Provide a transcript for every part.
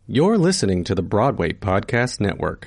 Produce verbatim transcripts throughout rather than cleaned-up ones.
You're listening to the Broadway Podcast Network.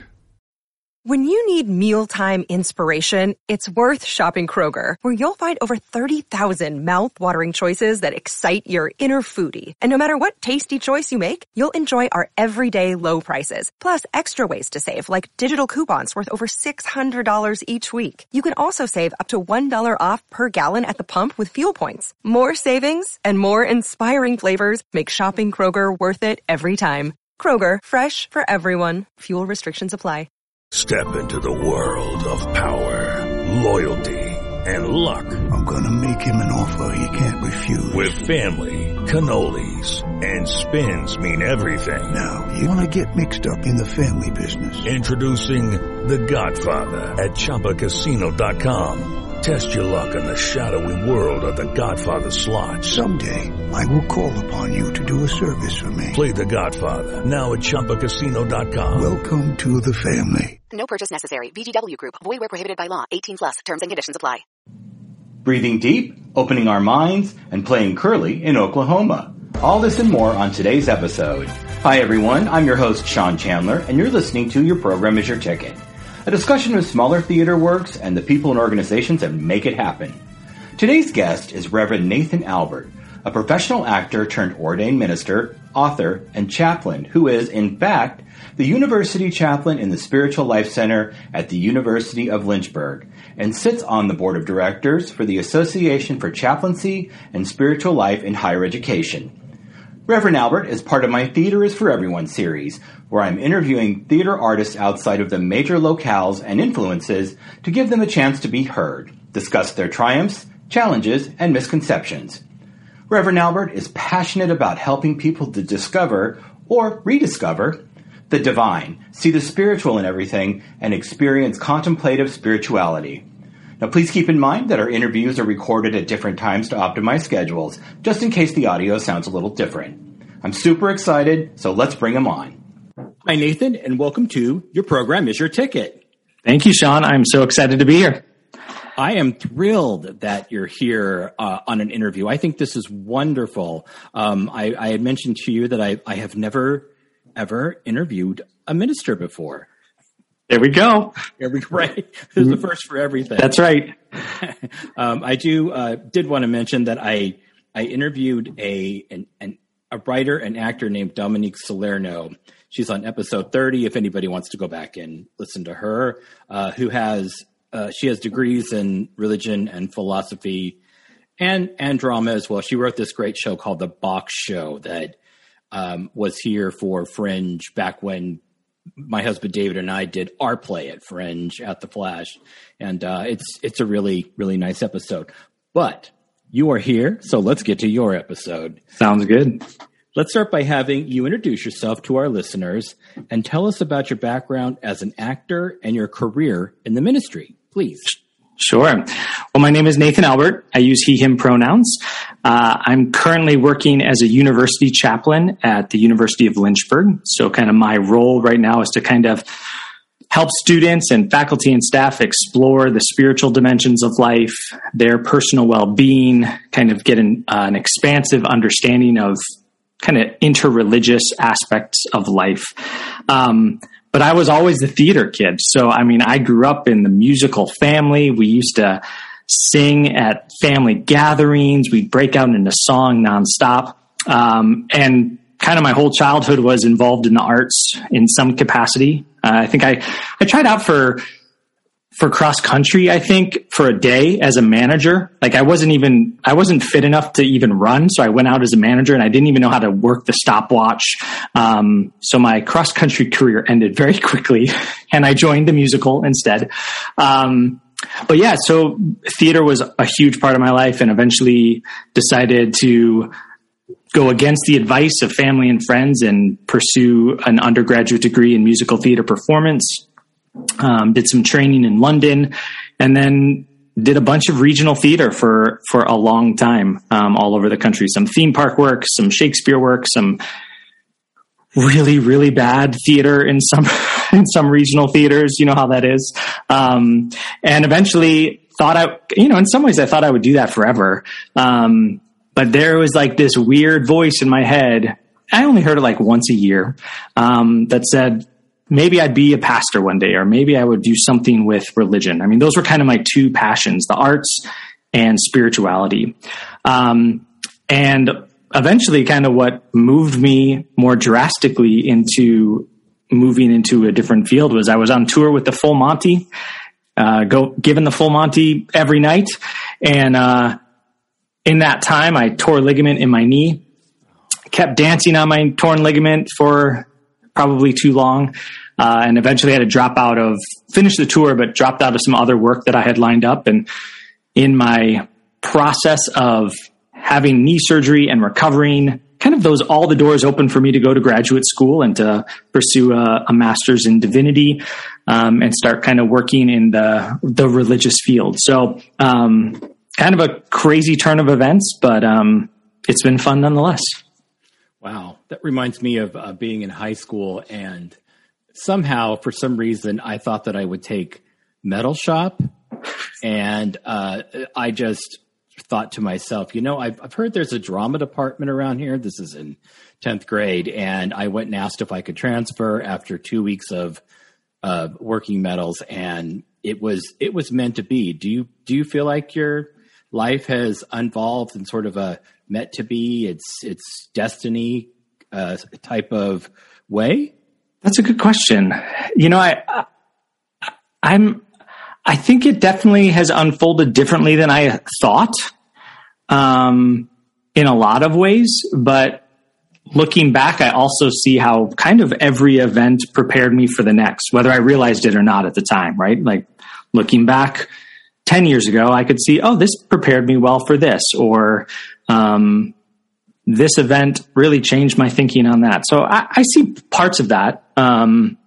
When you need mealtime inspiration, it's worth shopping Kroger, where you'll find over thirty thousand mouth-watering choices that excite your inner foodie. And no matter what tasty choice you make, you'll enjoy our everyday low prices, plus extra ways to save, like digital coupons worth over six hundred dollars each week. You can also save up to one dollar off per gallon at the pump with fuel points. More savings and more inspiring flavors make shopping Kroger worth it every time. Kroger, fresh for everyone. Fuel restrictions apply. Step into the world of power, loyalty, and luck. I'm gonna make him an offer he can't refuse. With family, cannolis, and spins mean everything. Now, you wanna get mixed up in the family business. Introducing The Godfather at Chumba Casino dot com. Test your luck in the shadowy world of The Godfather slot. Someday, I will call upon you to do a service for me. Play The Godfather, now at Chumba Casino dot com. Welcome to the family. No purchase necessary. V G W Group. Void where prohibited by law. eighteen plus. Terms and conditions apply. Breathing deep, opening our minds, and playing curly in Oklahoma. All this and more on today's episode. Hi everyone, I'm your host Sean Chandler, and you're listening to Your Program is Your Ticket, a discussion of smaller theater works and the people and organizations that make it happen. Today's guest is Reverend Nathan Albert, a professional actor turned ordained minister, author, and chaplain who is, in fact, the University Chaplain in the Spiritual Life Center at the University of Lynchburg, and sits on the board of directors for the Association for Chaplaincy and Spiritual Life in Higher Education. Reverend Albert is part of my Theater is for Everyone series, where I'm interviewing theater artists outside of the major locales and influences to give them a chance to be heard, discuss their triumphs, challenges, and misconceptions. Reverend Albert is passionate about helping people to discover, or rediscover, the divine, see the spiritual in everything, and experience contemplative spirituality. Now please keep in mind that our interviews are recorded at different times to optimize schedules, just in case the audio sounds a little different. I'm super excited, so let's bring him on. Hi Nathan, and welcome to Your Program is Your Ticket. Thank you, Sean. I'm so excited to be here. I am thrilled that you're here uh, on an interview. I think this is wonderful. Um, I, I had mentioned to you that I, I have never, ever interviewed a minister before. There we go. There we go. Right. This is the first for everything. That's right. um, I do uh, did want to mention that I I interviewed a an, an a writer and actor named Dominique Salerno. She's on episode thirty. If anybody wants to go back and listen to her, uh, who has uh, she has degrees in religion and philosophy and and drama as well. She wrote this great show called The Box Show that um, was here for Fringe back when my husband David and I did our play at Fringe at the Flash, and uh, it's it's a really really nice episode. But you are here, so let's get to your episode. Sounds good. Let's start by having you introduce yourself to our listeners and tell us about your background as an actor and your career in the ministry, please. Sure. Well, my name is Nathan Albert. I use he, him pronouns. Uh, I'm currently working as a university chaplain at the University of Lynchburg. So kind of my role right now is to kind of help students and faculty and staff explore the spiritual dimensions of life, their personal well-being, kind of get an, uh, an expansive understanding of kind of interreligious aspects of life. Um, But I was always the theater kid. So, I mean, I grew up in the musical family. We used to sing at family gatherings. We'd break out into song nonstop. Um, and kind of my whole childhood was involved in the arts in some capacity. Uh, I think I, I tried out for, for cross country, I think, for a day as a manager. Like I wasn't even, I wasn't fit enough to even run. So I went out as a manager and I didn't even know how to work the stopwatch. Um, so my cross country career ended very quickly and I joined the musical instead. Um, but yeah, so theater was a huge part of my life and eventually decided to go against the advice of family and friends and pursue an undergraduate degree in musical theater performance. Um, did some training in London and then did a bunch of regional theater for, for a long time, um, all over the country. Some theme park work, some Shakespeare work, some really, really bad theater in some, in some regional theaters. You know how that is. Um, and eventually thought I, you know, in some ways I thought I would do that forever. Um, but there was like this weird voice in my head I only heard it like once a year, um, that said, maybe I'd be a pastor one day, or maybe I would do something with religion. I mean, those were kind of my two passions, the arts and spirituality. Um, and eventually kind of what moved me more drastically into moving into a different field was I was on tour with the Full Monty, uh, go given the Full Monty every night. And, uh, in that time I tore a ligament in my knee, kept dancing on my torn ligament for probably too long, uh, and eventually had to drop out of, finish the tour, but dropped out of some other work that I had lined up. And in my process of having knee surgery and recovering, kind of those, all the doors open for me to go to graduate school and to pursue a, a master's in divinity, um, and start kind of working in the, the religious field. So, um, kind of a crazy turn of events, but, um, it's been fun nonetheless. Wow. That reminds me of uh, being in high school, and somehow, for some reason, I thought that I would take metal shop. And uh, I just thought to myself, you know, I've, I've heard there's a drama department around here. This is in tenth grade. And I went and asked if I could transfer after two weeks of uh, working metals. And it was, it was meant to be. Do you, do you feel like your life has evolved in sort of a meant to be, it's, it's destiny uh, type of way? That's a good question. You know, I, I I'm, I think it definitely has unfolded differently than I thought, um, in a lot of ways. But looking back, I also see how kind of every event prepared me for the next, whether I realized it or not at the time, right? Like looking back ten years ago, I could see, oh, this prepared me well for this, or um, this event really changed my thinking on that. So I, I see parts of that. Um,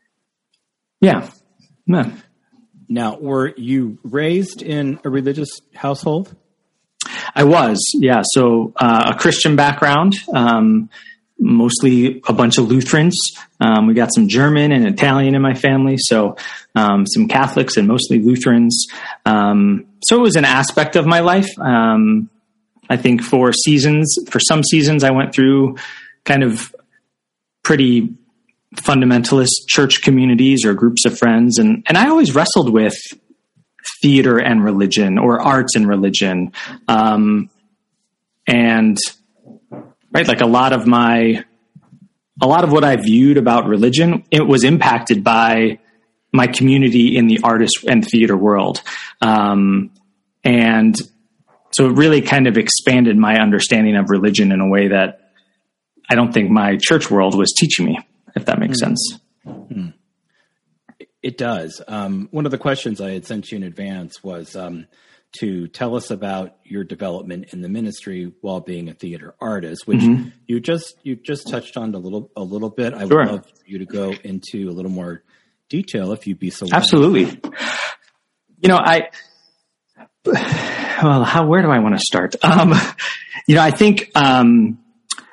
yeah. yeah. Now, were you raised in a religious household? I was, yeah. So uh, a Christian background, um, mostly a bunch of Lutherans. Um, we got some German and Italian in my family, so um, some Catholics and mostly Lutherans. Um, so it was an aspect of my life. Um, I think for seasons, for some seasons, I went through kind of pretty fundamentalist church communities or groups of friends. And, and I always wrestled with theater and religion, or arts and religion. Um, and right, like a lot of my, a lot of what I viewed about religion, it was impacted by my community in the artist and theater world. Um, and so it really kind of expanded my understanding of religion in a way that I don't think my church world was teaching me, if that makes mm. sense. Mm. It does. Um, one of the questions I had sent you in advance was um, to tell us about your development in the ministry while being a theater artist, which mm-hmm. you just you just touched on a little a little bit. I sure. would love for you to go into a little more detail, if you'd be so willing. Absolutely. You know, I well, how where do I want to start? Um, you know, I think um,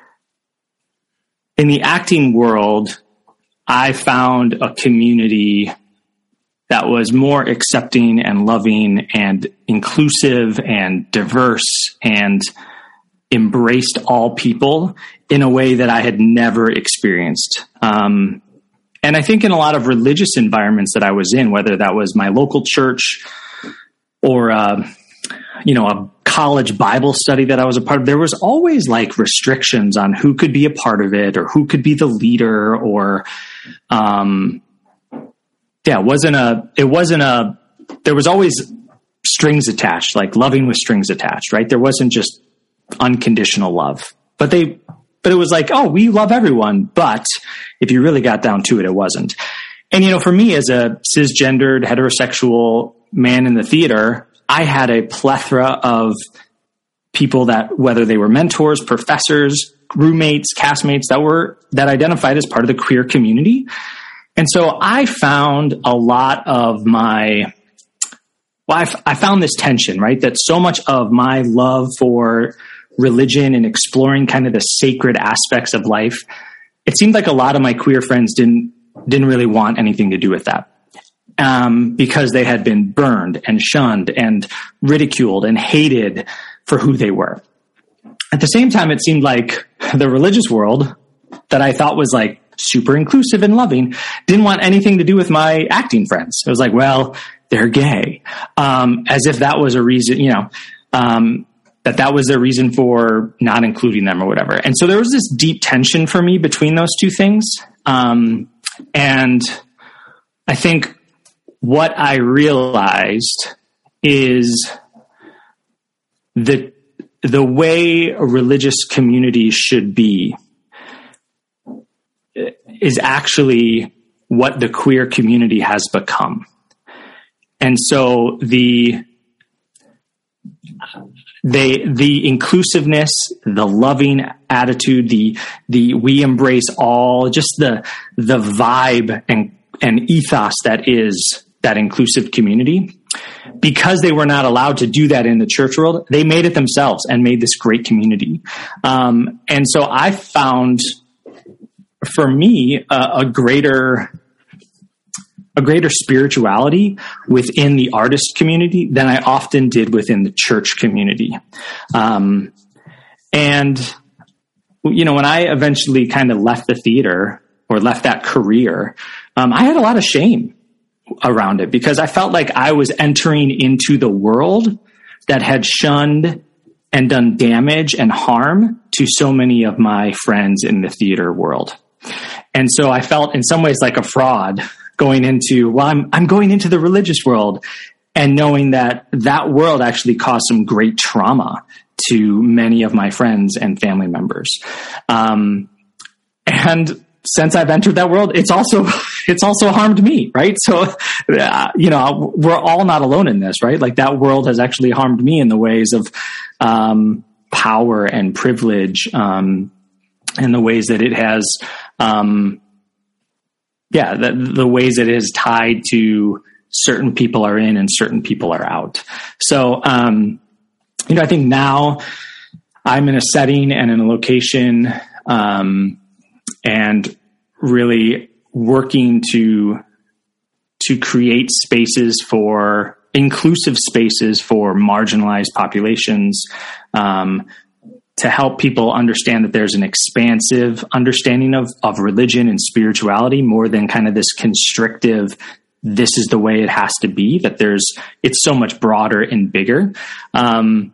in the acting world, I found a community that was more accepting and loving and inclusive and diverse and embraced all people in a way that I had never experienced. Um, and I think in a lot of religious environments that I was in, whether that was my local church or, uh, you know, a college Bible study that I was a part of, there was always like restrictions on who could be a part of it or who could be the leader, or, um, yeah, it wasn't a, it wasn't a, there was always strings attached, like loving with strings attached, right? There wasn't just unconditional love, but they, but it was like, oh, we love everyone. But if you really got down to it, it wasn't. And, you know, for me as a cisgendered heterosexual man in the theater, I had a plethora of people that, whether they were mentors, professors, roommates, castmates, that were, that identified as part of the queer community. And so I found a lot of my, well, I, f- I found this tension, right? That so much of my love for religion and exploring kind of the sacred aspects of life, it seemed like a lot of my queer friends didn't, didn't really want anything to do with that. Um, because they had been burned and shunned and ridiculed and hated for who they were. At the same time, it seemed like the religious world that I thought was like super inclusive and loving didn't want anything to do with my acting friends. It was like, well, they're gay. Um, as if that was a reason, you know, um, that that was their reason for not including them or whatever. And so there was this deep tension for me between those two things. Um, and I think what I realized is the, the way a religious community should be is actually what the queer community has become. And so the, they, the inclusiveness, the loving attitude, the, the, we embrace all, just the, the vibe and, and ethos that is that inclusive community, because they were not allowed to do that in the church world, they made it themselves and made this great community. Um, and so I found, for me, uh, a greater, a greater spirituality within the artist community than I often did within the church community. Um, and, you know, when I eventually kind of left the theater or left that career, um, I had a lot of shame around it because I felt like I was entering into the world that had shunned and done damage and harm to so many of my friends in the theater world. And so I felt in some ways like a fraud going into, well, I'm, I'm going into the religious world, and knowing that that world actually caused some great trauma to many of my friends and family members. Um, and since I've entered that world, it's also, it's also harmed me, right? So, uh, you know, we're all not alone in this, right? Like that world has actually harmed me in the ways of, um, power and privilege, um, and the ways that it has, um, yeah, the, the ways that it is tied to certain people are in and certain people are out. So, um, you know, I think now I'm in a setting and in a location, um, and really working to, to create spaces for inclusive spaces for marginalized populations, um, to help people understand that there's an expansive understanding of, of religion and spirituality more than kind of this constrictive, this is the way it has to be, that there's, it's so much broader and bigger. Um,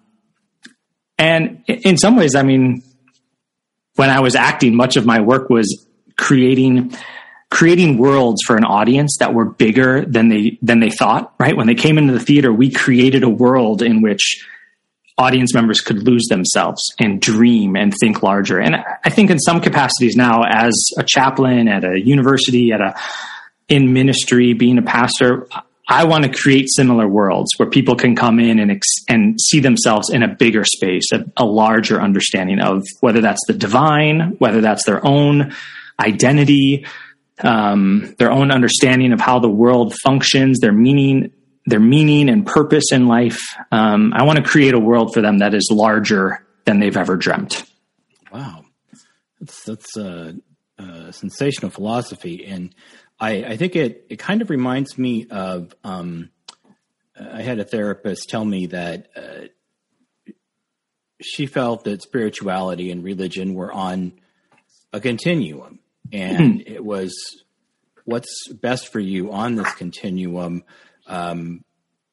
and in some ways, I mean, when I was acting, much of my work was creating, creating worlds for an audience that were bigger than they, than they thought, right? When they came into the theater, we created a world in which audience members could lose themselves and dream and think larger. And I think in some capacities now, as a chaplain at a university, at a, in ministry, being a pastor, I want to create similar worlds where people can come in and ex- and see themselves in a bigger space, a, a larger understanding of whether that's the divine, whether that's their own identity, um, their own understanding of how the world functions, their meaning, their meaning and purpose in life. Um, I want to create a world for them that is larger than they've ever dreamt. Wow. That's, that's a, a sensational philosophy. And I, I think it, it kind of reminds me of, um, I had a therapist tell me that, uh, she felt that spirituality and religion were on a continuum, and mm-hmm. it was what's best for you on this continuum, um,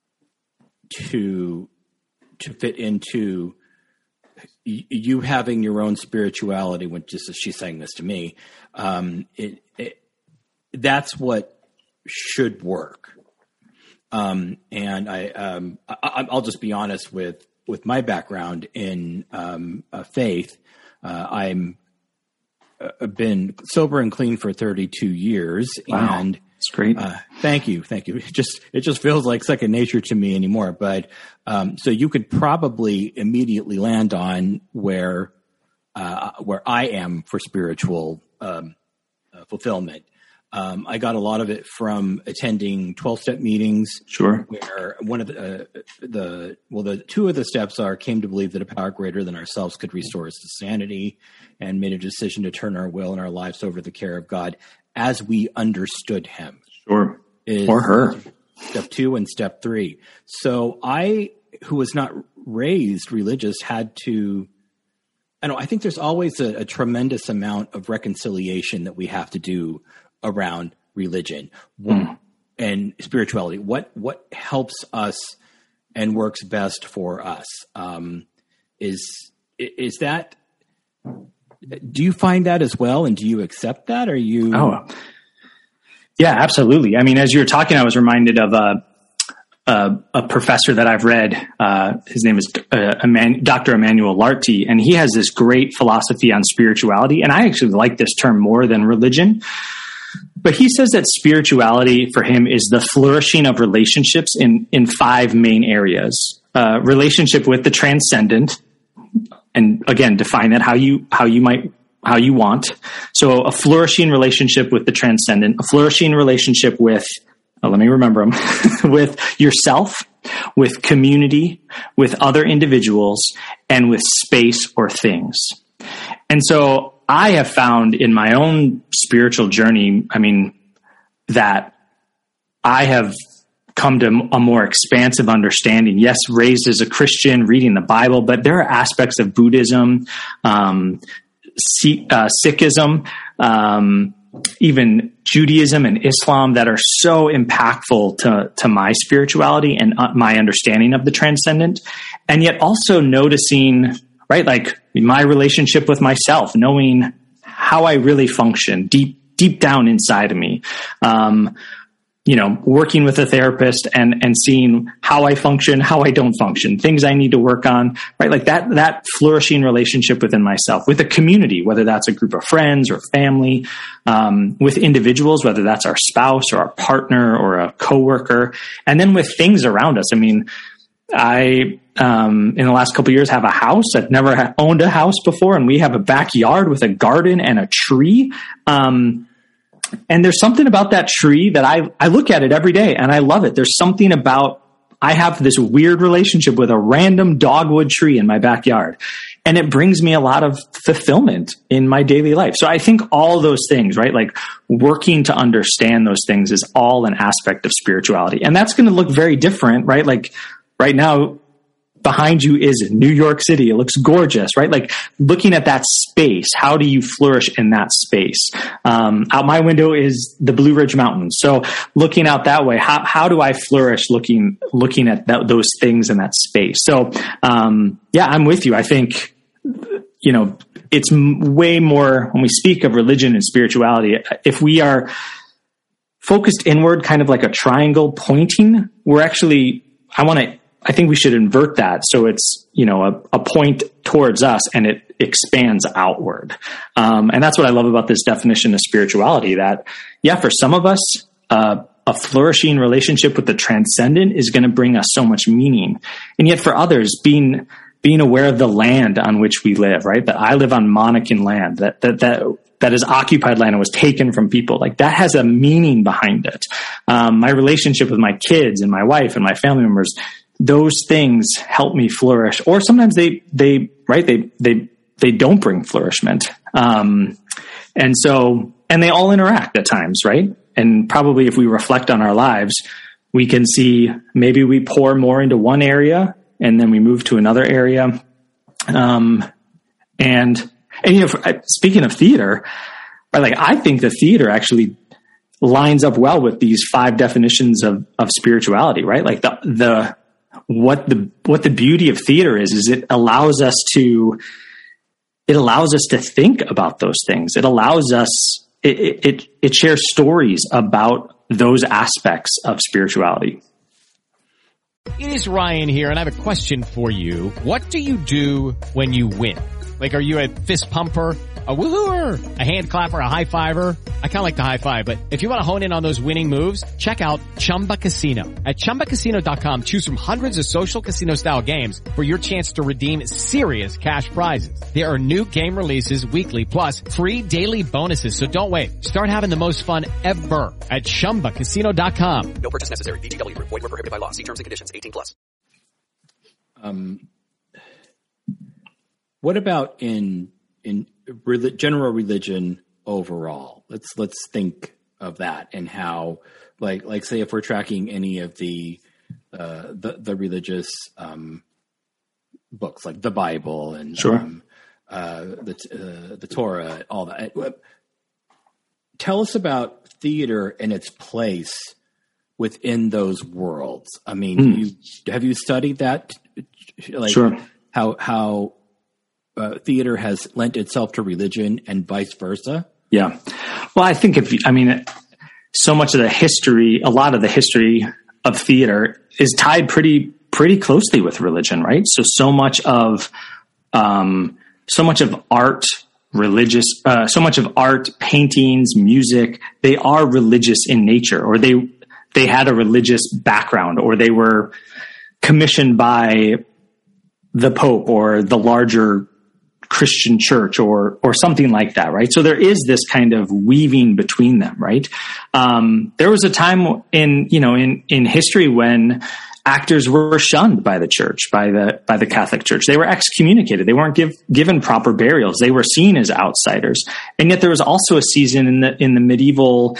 to, to fit into y- you having your own spirituality. When just as she's saying this to me, um, it, it, that's what should work. Um, and I, um, I, I'll just be honest with, with my background in, um, uh, faith. Uh, I'm, uh, been sober and clean for thirty-two years. Wow. And that's great. Uh, thank you. Thank you. It just, it just feels like second nature to me anymore. But, um, so you could probably immediately land on where, uh, where I am for spiritual, um, uh, fulfillment. Um, I got a lot of it from attending twelve-step meetings. Sure. Where one of the, uh, the, well, the two of the steps are came to believe that a power greater than ourselves could restore us to sanity, and made a decision to turn our will and our lives over to the care of God as we understood him. Sure. Or her. Step two and step three. So I, who was not raised religious, had to I know, I think there's always a, a tremendous amount of reconciliation that we have to do around religion mm. and spirituality. What, what helps us and works best for us? Um, is, is that, do you find that as well? And do you accept that? Are you? Oh, yeah, absolutely. I mean, as you were talking, I was reminded of a, a, a professor that I've read. Uh, his name is uh, Eman- Doctor Emmanuel Larty, and he has this great philosophy on spirituality. And I actually like this term more than religion. But he says that spirituality for him is the flourishing of relationships in, in five main areas. Uh, relationship with the transcendent. And again, define that how you, how you might, how you want. So a flourishing relationship with the transcendent, a flourishing relationship with, oh, let me remember them, with yourself, with community, with other individuals, and with space or things. And so I have found in my own spiritual journey, I mean, that I have come to a more expansive understanding. Yes, raised as a Christian, reading the Bible, but there are aspects of Buddhism, um, uh, Sikhism, um, even Judaism and Islam that are so impactful to, to my spirituality and uh, my understanding of the transcendent. And yet also noticing, right, like my relationship with myself, knowing how I really function deep, deep down inside of me. Um, you know, working with a therapist and, and seeing how I function, how I don't function, things I need to work on, right? Like that, that flourishing relationship within myself, with a community, whether that's a group of friends or family, um, with individuals, whether that's our spouse or our partner or a coworker, and then with things around us. I mean, I, um, in the last couple of years have a house. I've never ha- owned a house before, and we have a backyard with a garden and a tree. Um, And there's something about that tree that I, I look at it every day and I love it. There's something about, I have this weird relationship with a random dogwood tree in my backyard, and it brings me a lot of fulfillment in my daily life. So I think all those things, right? Like working to understand those things is all an aspect of spirituality. And that's going to look very different, right? Like right now, behind you is New York City. It looks gorgeous, right? Like looking at that space, how do you flourish in that space? Um, out my window is the Blue Ridge Mountains. So looking out that way, how, how do I flourish looking, looking at that, those things in that space? So, um, yeah, I'm with you. I think, you know, it's m- way more when we speak of religion and spirituality, if we are focused inward, kind of like a triangle pointing, we're actually, I want to, I think we should invert that. So it's, you know, a, a point towards us and it expands outward. Um, and that's what I love about this definition of spirituality, that, yeah, for some of us, uh, a flourishing relationship with the transcendent is going to bring us so much meaning. And yet for others, being, being aware of the land on which we live, right? That I live on Monacan land, that, that, that, that is occupied land and was taken from people. Like that has a meaning behind it. Um, my relationship with my kids and my wife and my family members, those things help me flourish. Or sometimes they, they, right. They, they, they don't bring flourishment. Um, and so, and they all interact at times, right? And probably if we reflect on our lives, we can see maybe we pour more into one area and then we move to another area. Um, and, and, you know, for, speaking of theater, right, like I think the theater actually lines up well with these five definitions of, of spirituality, right? Like the, the, what the, what the beauty of theater is, is it allows us to, it allows us to think about those things. It allows us, it, it, it shares stories about those aspects of spirituality. It is Ryan here, and I have a question for you. What do you do when you win? Like, are you a fist pumper, a woohooer, a hand clapper, a high fiver? I kind of like the high five, but if you want to hone in on those winning moves, check out Chumba Casino. At Chumba Casino dot com, choose from hundreds of social casino style games for your chance to redeem serious cash prizes. There are new game releases weekly, plus free daily bonuses. So don't wait. Start having the most fun ever at Chumba Casino dot com. No purchase necessary. V G W Group. Void where prohibited by law. See terms and conditions. eighteen plus. Um, what about in in re- general religion overall? Let's let's think of that and how, like like say, if we're tracking any of the uh, the, the religious um, books like the Bible and sure. um, uh, the uh, the Torah, all that. Tell us about theater and its place within those worlds. I mean, mm. you, have you studied that? Like sure. How how uh, theater has lent itself to religion and vice versa? Yeah. Well, I think if you, I mean, so much of the history, a lot of the history of theater is tied pretty pretty closely with religion, right? So so much of um, so much of art, religious, uh, so much of art, paintings, music, they are religious in nature, or they they had a religious background, or they were commissioned by the Pope or the larger Christian church or or something like that, right? So there is this kind of weaving between them, right? Um, there was a time in, you know, in, in history when actors were shunned by the church, by the by the Catholic Church. They were excommunicated. They weren't give, given proper burials. They were seen as outsiders. And yet there was also a season in the in the medieval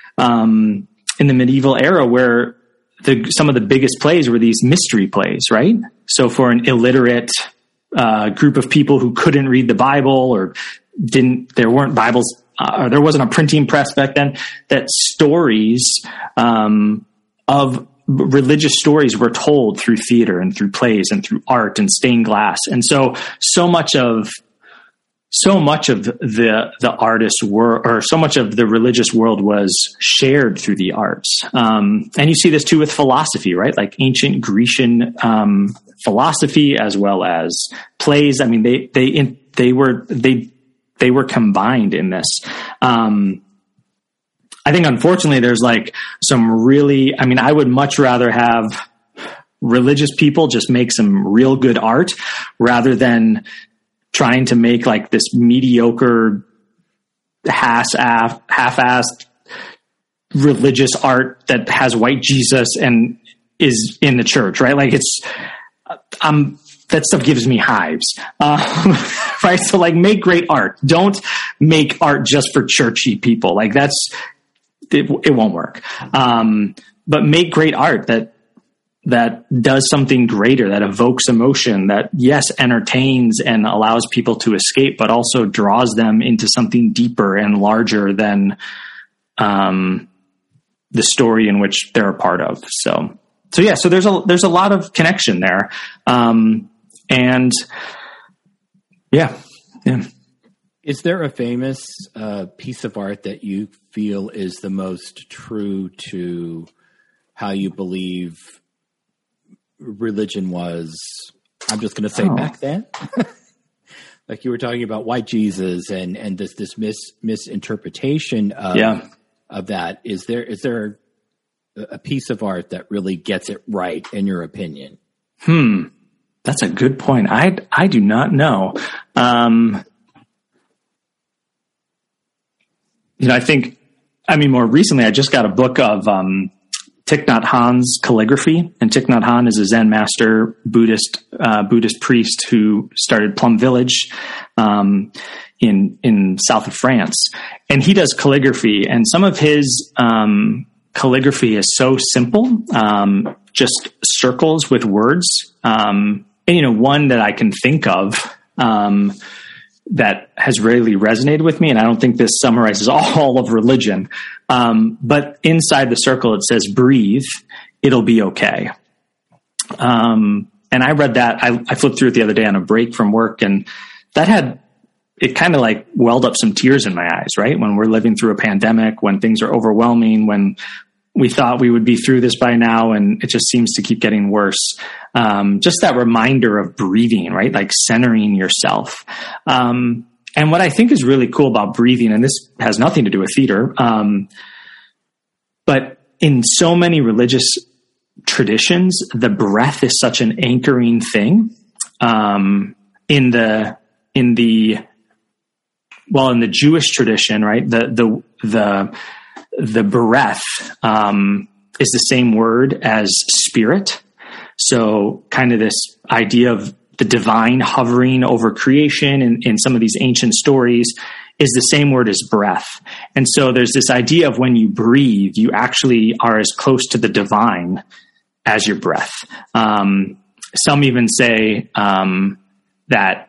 um, in the medieval era where the, some of the biggest plays were these mystery plays, right? So for an illiterate uh, group of people who couldn't read the Bible or didn't, there weren't Bibles, uh, or there wasn't a printing press back then, that stories um, of religious stories were told through theater and through plays and through art and stained glass. And so, so much of, so much of the, the artist world, or so much of the religious world was shared through the arts. Um, and you see this too with philosophy, right? Like ancient Grecian, um, philosophy as well as plays. I mean, they, they, in, they were, they, they were combined in this. Um, I think unfortunately there's like some really, I mean, I would much rather have religious people just make some real good art rather than trying to make like this mediocre, half-assed, half-assed religious art that has white Jesus and is in the church, right? Like it's, um, that stuff gives me hives, uh, right? So like make great art. Don't make art just for churchy people. Like that's, it, it won't work. Um, but make great art that, that does something greater, that evokes emotion, that yes, entertains and allows people to escape, but also draws them into something deeper and larger than, um, the story in which they're a part of. So, so yeah, so there's a, there's a lot of connection there. Um, and yeah, yeah. Is there a famous, uh, piece of art that you feel is the most true to how you believe religion was? I'm just going to say oh. back then, like you were talking about white Jesus and, and this, this mis, misinterpretation of, yeah. of that. Is there, is there a piece of art that really gets it right in your opinion? Hmm. That's a good point. I, I do not know. Um, you know, I think, I mean, more recently, I just got a book of, um, Thich Nhat Hanh's calligraphy, and Thich Nhat Hanh is a Zen master, Buddhist uh, Buddhist priest who started Plum Village um, in in south of France, and he does calligraphy. And some of his um, calligraphy is so simple, um, just circles with words. Um, and you know, one that I can think of um, that has really resonated with me, and I don't think this summarizes all of religion. Um, but inside the circle, it says, breathe, it'll be okay. Um, and I read that, I, I flipped through it the other day on a break from work, and that had, it kind of like welled up some tears in my eyes, right? When we're living through a pandemic, when things are overwhelming, when we thought we would be through this by now, and it just seems to keep getting worse. Um, just that reminder of breathing, right? Like centering yourself. Um, And what I think is really cool about breathing, and this has nothing to do with theater, um, but in so many religious traditions, the breath is such an anchoring thing. Um, in the in the well, in the Jewish tradition, right, the the the the breath um, is the same word as spirit. So, kind of this idea of the divine hovering over creation in, in some of these ancient stories is the same word as breath. And so there's this idea of when you breathe, you actually are as close to the divine as your breath. Um, some even say um, that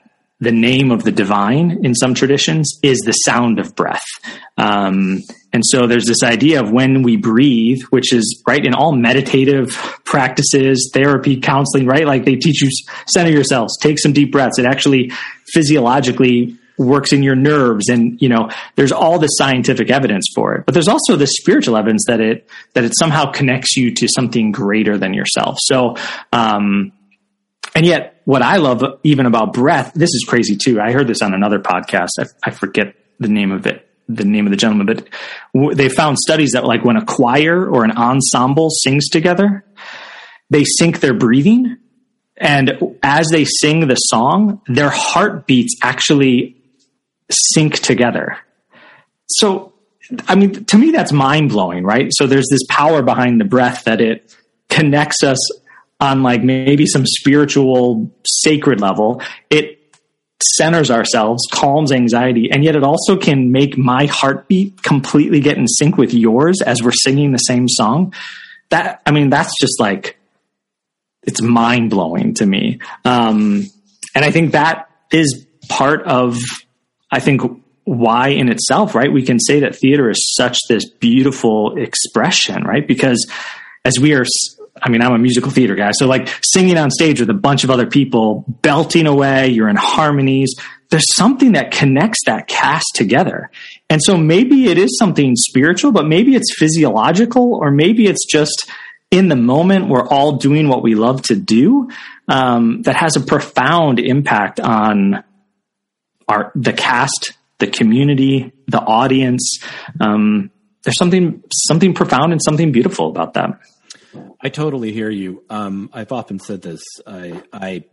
the name of the divine in some traditions is the sound of breath. Um, and so there's this idea of when we breathe, which is right in all meditative practices, therapy, counseling, right? Like they teach you center yourselves, take some deep breaths. It actually physiologically works in your nerves. And, you know, there's all this scientific evidence for it, but there's also the spiritual evidence that it, that it somehow connects you to something greater than yourself. So, um, and yet what I love even about breath, this is crazy too. I heard this on another podcast. I, I forget the name of it, the name of the gentleman, but w- they found studies that like when a choir or an ensemble sings together, they sync their breathing. And as they sing the song, their heartbeats actually sync together. So, I mean, to me, that's mind blowing, right? So there's this power behind the breath that it connects us on like maybe some spiritual sacred level. It centers ourselves, calms anxiety, and yet it also can make my heartbeat completely get in sync with yours as we're singing the same song. That, I mean, that's just like, it's mind blowing to me. Um, and I think that is part of, I think, why in itself, right? We can say that theater is such this beautiful expression, right? Because as we are, I mean, I'm a musical theater guy. So like singing on stage with a bunch of other people, belting away, you're in harmonies. There's something that connects that cast together. And so maybe it is something spiritual, but maybe it's physiological, or maybe it's just in the moment we're all doing what we love to do, um, that has a profound impact on our, the cast, the community, the audience. Um, there's something, something profound and something beautiful about that. I totally hear you. Um, I've often said this. I, I,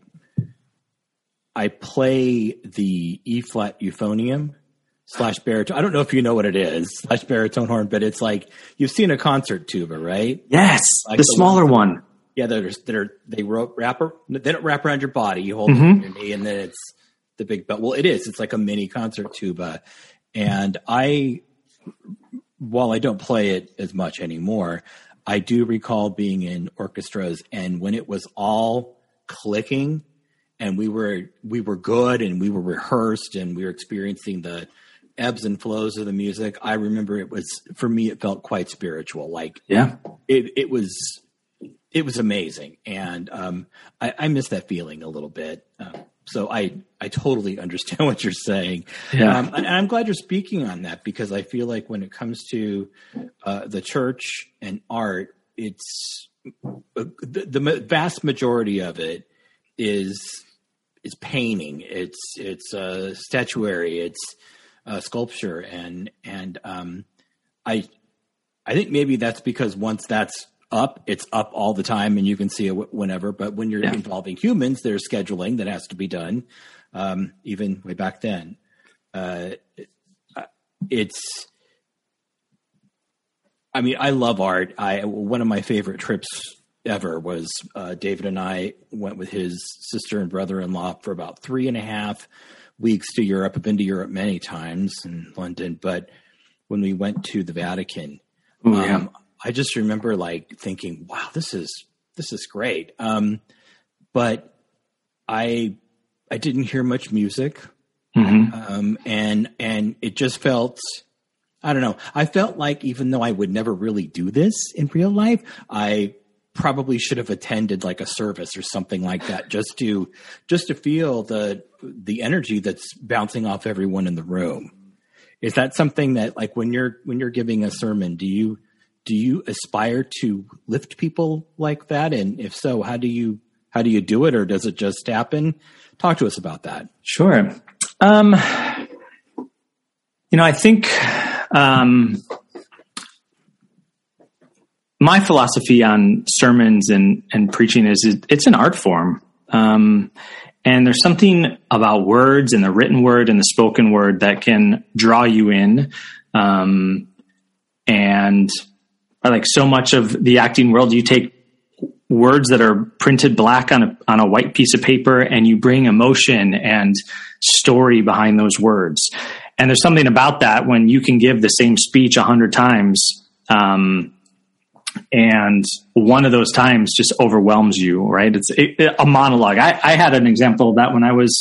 I play the E flat euphonium slash baritone. I don't know if you know what it is, slash baritone horn, but it's like, you've seen a concert tuba, right? Yes. Like the, the smaller one. one. Yeah. They're, they're, they wrap, they don't wrap around your body. You hold mm-hmm. it on your knee, and then it's the big belt. Well, it is, it's like a mini concert tuba. And I, while I don't play it as much anymore, I do recall being in orchestras, and when it was all clicking and we were, we were good and we were rehearsed and we were experiencing the ebbs and flows of the music. I remember it was, for me, it felt quite spiritual. Like, yeah, it, it was, it was amazing. And, um, I, I miss that feeling a little bit. Um, so I, I totally understand what you're saying. Yeah. Um, and I'm glad you're speaking on that, because I feel like when it comes to, uh, the church and art, it's uh, the, the vast majority of it is, is painting. It's, it's, uh, statuary, it's, uh, sculpture. And, and, um, I, I think maybe that's because once that's up, it's up all the time and you can see it whenever. But when you're yeah. involving humans, there's scheduling that has to be done. Um, even way back then, uh, it's, I mean, I love art. I, one of my favorite trips ever was, uh, David and I went with his sister and brother-in-law for about three and a half weeks to Europe. I've been to Europe many times, in London, but when we went to the Vatican, Ooh, yeah. um, I just remember like thinking, wow, this is, this is great. Um, but I, I didn't hear much music. Mm-hmm. Um, and, and it just felt, I don't know. I felt like, even though I would never really do this in real life, I probably should have attended like a service or something like that, just to, just to feel the, the energy that's bouncing off everyone in the room. Is that something that, like, when you're, when you're giving a sermon, do you, do you aspire to lift people like that? And if so, how do you, how do you do it? Or does it just happen? Talk to us about that. Sure. Um, you know, I think, um, my philosophy on sermons and, and preaching is it, it's an art form. Um, and there's something about words and the written word and the spoken word that can draw you in. Um, and like so much of the acting world, you take words that are printed black on a, on a white piece of paper, and you bring emotion and story behind those words. And there's something about that when you can give the same speech a hundred times, um, and one of those times just overwhelms you, right? It's it, a monologue. I, I had an example of that when I was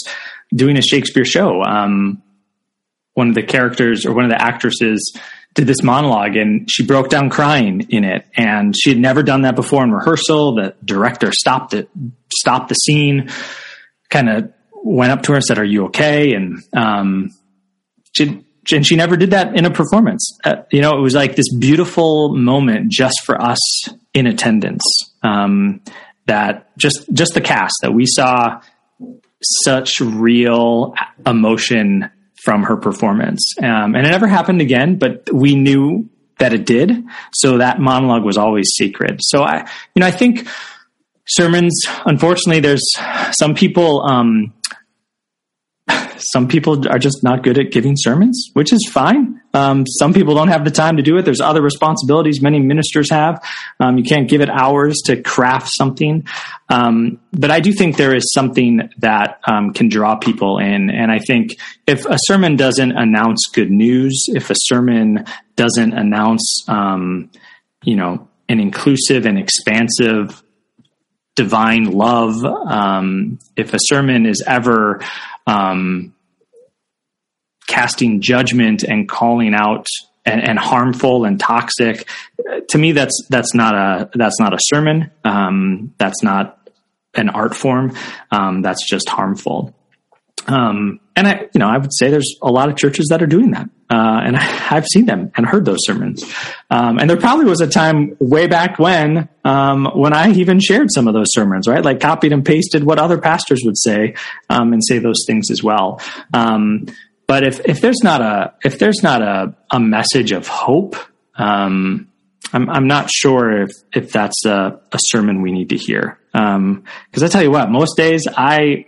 doing a Shakespeare show. Um, one of the characters or one of the actresses did this monologue and she broke down crying in it. And she had never done that before in rehearsal. The director stopped it, stopped the scene, kind of went up to her and said, "Are you okay?" And, um, she, and she never did that in a performance. Uh, you know, it was like this beautiful moment just for us in attendance. Um, that just, just the cast, that we saw such real emotion from her performance. Um, and it never happened again, but we knew that it did. So that monologue was always secret. So I, you know, I think sermons, unfortunately, there's some people, um, some people are just not good at giving sermons, which is fine. Um, some people don't have the time to do it. There's other responsibilities many ministers have. Um, you can't give it hours to craft something. Um, but I do think there is something that um, can draw people in. And I think if a sermon doesn't announce good news, if a sermon doesn't announce, um, you know, an inclusive and expansive divine love, um, if a sermon is ever um, casting judgment and calling out and, and harmful and toxic, to me, that's that's not a that's not a sermon. Um, that's not an art form. Um, that's just harmful. Um, and I, you know, I would say there's a lot of churches that are doing that. Uh, and I, I've seen them and heard those sermons. Um, and there probably was a time way back when, um, when I even shared some of those sermons, right? Like copied and pasted what other pastors would say, um, and say those things as well. Um, but if, if there's not a, if there's not a, a message of hope, um, I'm, I'm not sure if, if that's a, a sermon we need to hear. Um, cause I tell you what, most days I,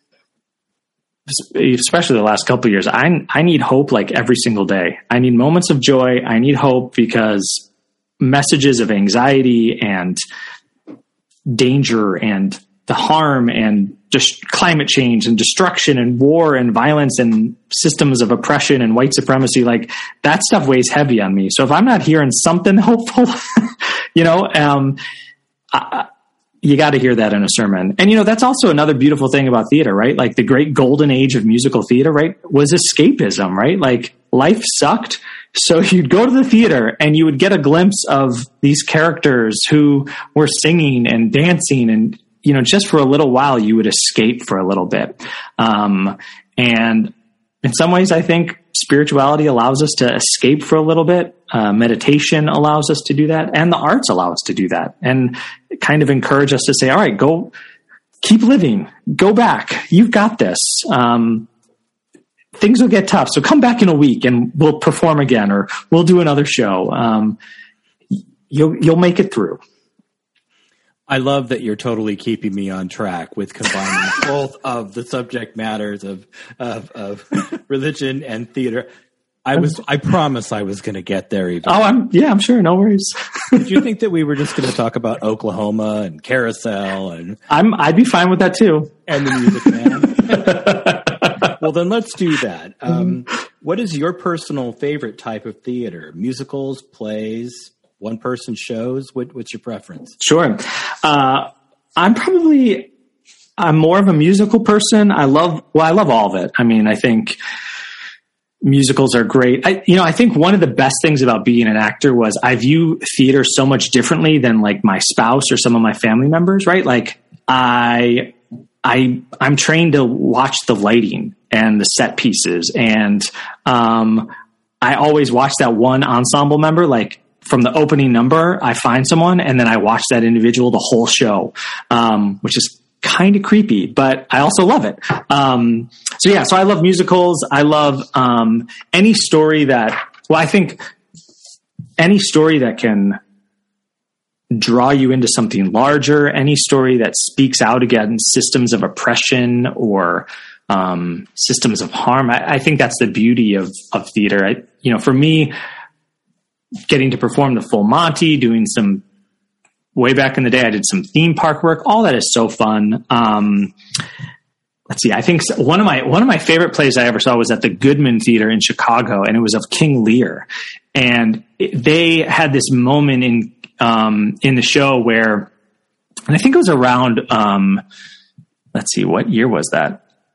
especially the last couple of years, I I need hope like every single day. I need moments of joy. I need hope because messages of anxiety and danger and the harm and just climate change and destruction and war and violence and systems of oppression and white supremacy, like that stuff weighs heavy on me. So if I'm not hearing something hopeful, you know, um, I, you got to hear that in a sermon. And, you know, that's also another beautiful thing about theater, right? Like the great golden age of musical theater, right? Was escapism, right? Like life sucked. So you'd go to the theater and you would get a glimpse of these characters who were singing and dancing. And, you know, just for a little while, you would escape for a little bit. Um, and in some ways, I think spirituality allows us to escape for a little bit. Uh, meditation allows us to do that. And the arts allow us to do that. And kind of encourage us to say, all right, go keep living, go back. You've got this. Um, things will get tough. So come back in a week and we'll perform again, or we'll do another show. Um, you'll, you'll make it through. I love that you're totally keeping me on track with combining both of the subject matters of, of, of religion and theater. I was, I promise I was going to get there. Even. Oh, I'm, yeah, I'm sure. No worries. Did you think that we were just going to talk about Oklahoma and Carousel and I'm, I'd be fine with that too. And the Music Man. Well, then let's do that. Um, what is your personal favorite type of theater? Musicals, plays, one person shows? What, what's your preference? Sure. Uh, I'm probably, I'm more of a musical person. I love, well, I love all of it. I mean, I think musicals are great. I, you know, I think one of the best things about being an actor was I view theater so much differently than like my spouse or some of my family members, right? Like I, I, I'm trained to watch the lighting and the set pieces. And, um, I always watch that one ensemble member, like from the opening number, I find someone and then I watch that individual the whole show, um, which is kind of creepy, but I also love it. Um, so yeah, so I love musicals. I love, um, any story that, well, I think any story that can draw you into something larger, any story that speaks out against systems of oppression or, um, systems of harm. I, I think that's the beauty of, of theater. I, you know, for me, getting to perform the Full Monty, doing some, way back in the day, I did some theme park work. All that is so fun. Um, let's see. I think one of my, one of my favorite plays I ever saw was at the Goodman Theater in Chicago, and it was of King Lear. And it, they had this moment in, um, in the show where, and I think it was around, um, let's see, what year was that?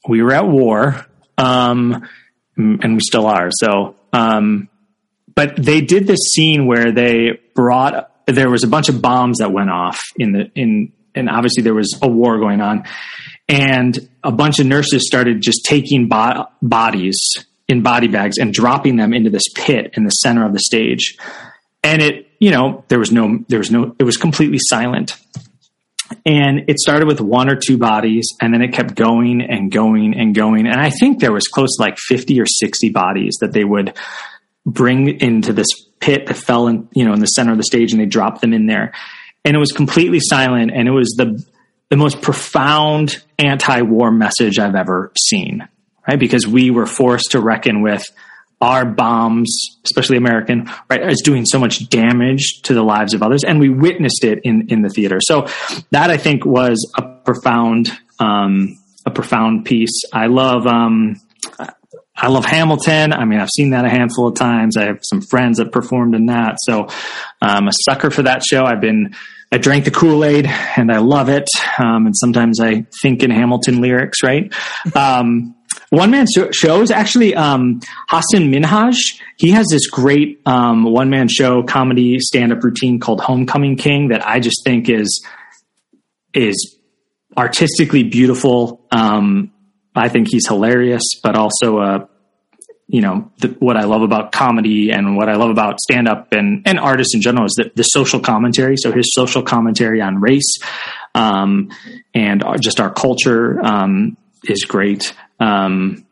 we were at war, um, and we still are. So, um, but they did this scene where they brought, there was a bunch of bombs that went off in the, in, and obviously there was a war going on, and a bunch of nurses started just taking bo- bodies in body bags and dropping them into this pit in the center of the stage. And it, you know, there was no, there was no, it was completely silent. And it started with one or two bodies, and then it kept going and going and going. And I think there was close to like fifty or sixty bodies that they would bring into this pit that fell in, you know, in the center of the stage, and they dropped them in there. And it was completely silent. And it was the, the most profound anti-war message I've ever seen, right? Because we were forced to reckon with our bombs, especially American, right, is doing so much damage to the lives of others. And we witnessed it in, in the theater. So that, I think, was a profound, um, a profound piece. I love, um, I love Hamilton. I mean, I've seen that a handful of times. I have some friends that performed in that. So I'm a sucker for that show. I've been, I drank the Kool-Aid and I love it. Um, and sometimes I think in Hamilton lyrics, right? Um, One man sh- shows actually, um, Hasan Minhaj, he has this great, um, one man show comedy stand-up routine called Homecoming King that I just think is, is artistically beautiful. Um, I think he's hilarious, but also, uh, you know, the, what I love about comedy and what I love about stand-up and, and artists in general is the, the social commentary. So his social commentary on race, um, and our, just our culture, um, is great. Um,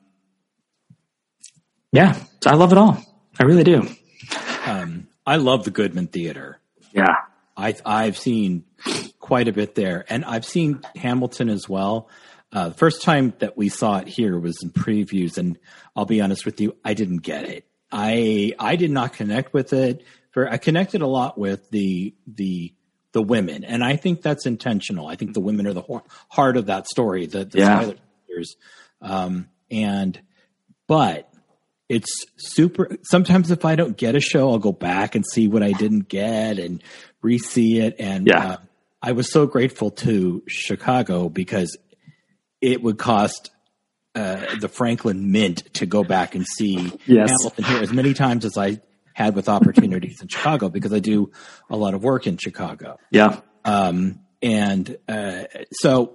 yeah, I love it all. I really do. Um, I love the Goodman Theater. Yeah. I, I've seen quite a bit there, and I've seen Hamilton as well. Uh, the first time that we saw it here was in previews, and I'll be honest with you, I didn't get it. I, I did not connect with it. For I connected a lot with the, the, the women, and I think that's intentional. I think the women are the heart of that story. The, the yeah. Years. Um, and, but it's super, sometimes if I don't get a show, I'll go back and see what I didn't get and re-see it. And, yeah. uh, I was so grateful to Chicago because it would cost, uh, the Franklin Mint to go back and see yes. Hamilton here as many times as I had with opportunities in Chicago, because I do a lot of work in Chicago. Yeah. Um, and, uh, so,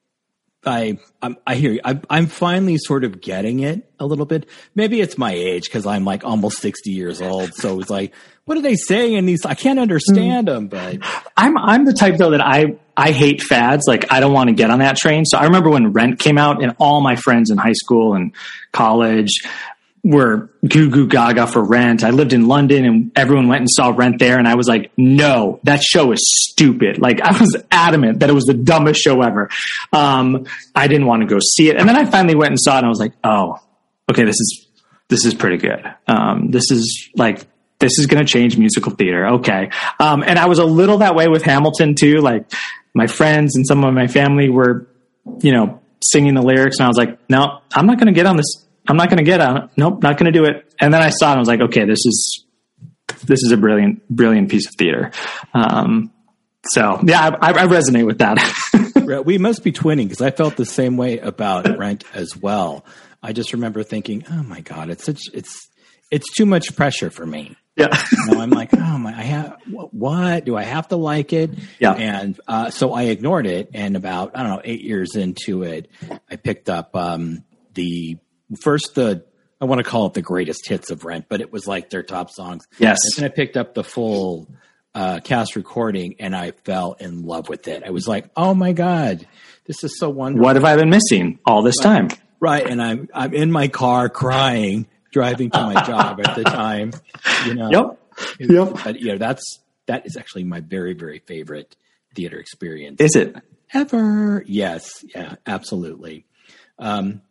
I, I'm, I hear you. I'm, I'm finally sort of getting it a little bit. Maybe it's my age because I'm like almost sixty years old. So it's like, what are they saying in these? I can't understand them, but I'm, I'm the type though that I, I hate fads. Like I don't want to get on that train. So I remember when Rent came out and all my friends in high school and college were goo goo gaga for Rent. I lived in London and everyone went and saw Rent there. And I was like, no, that show is stupid. Like I was adamant that it was the dumbest show ever. Um, I didn't want to go see it. And then I finally went and saw it and I was like, oh, okay, this is, this is pretty good. Um, this is like, this is going to change musical theater. Okay. Um, and I was a little that way with Hamilton too. Like my friends and some of my family were, you know, singing the lyrics and I was like, no, I'm not going to get on this. I'm not going to get on it. Nope, not going to do it. And then I saw it and I was like, okay, this is, this is a brilliant, brilliant piece of theater. Um, so yeah, I, I resonate with that. We must be twinning because I felt the same way about Rent as well. I just remember thinking, oh my God, it's such, it's, it's too much pressure for me. Yeah. You know, I'm like, oh my, I have, what do I have to like it? Yeah. And, uh, so I ignored it. And about, I don't know, eight years into it, I picked up, um, the, First, the I want to call it the greatest hits of Rent, but it was like their top songs. Yes. And then I picked up the full uh, cast recording, and I fell in love with it. I was like, "Oh my God, this is so wonderful! What have I been missing all this time?" Right, and I'm I'm in my car crying, driving to my job at the time. You know. Yep. Yep. But you know, that's that is actually my very very favorite theater experience. Is it ever? Yes. Yeah. Absolutely. Um,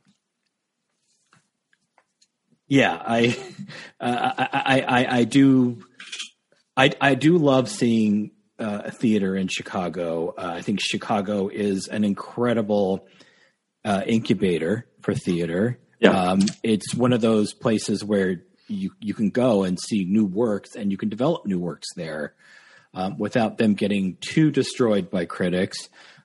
Yeah, I, uh, I, I, I do, I, I do love seeing uh, theater in Chicago. Uh, I think Chicago is an incredible uh, incubator for theater. Yeah. Um, it's one of those places where you you can go and see new works, and you can develop new works there um, without them getting too destroyed by critics.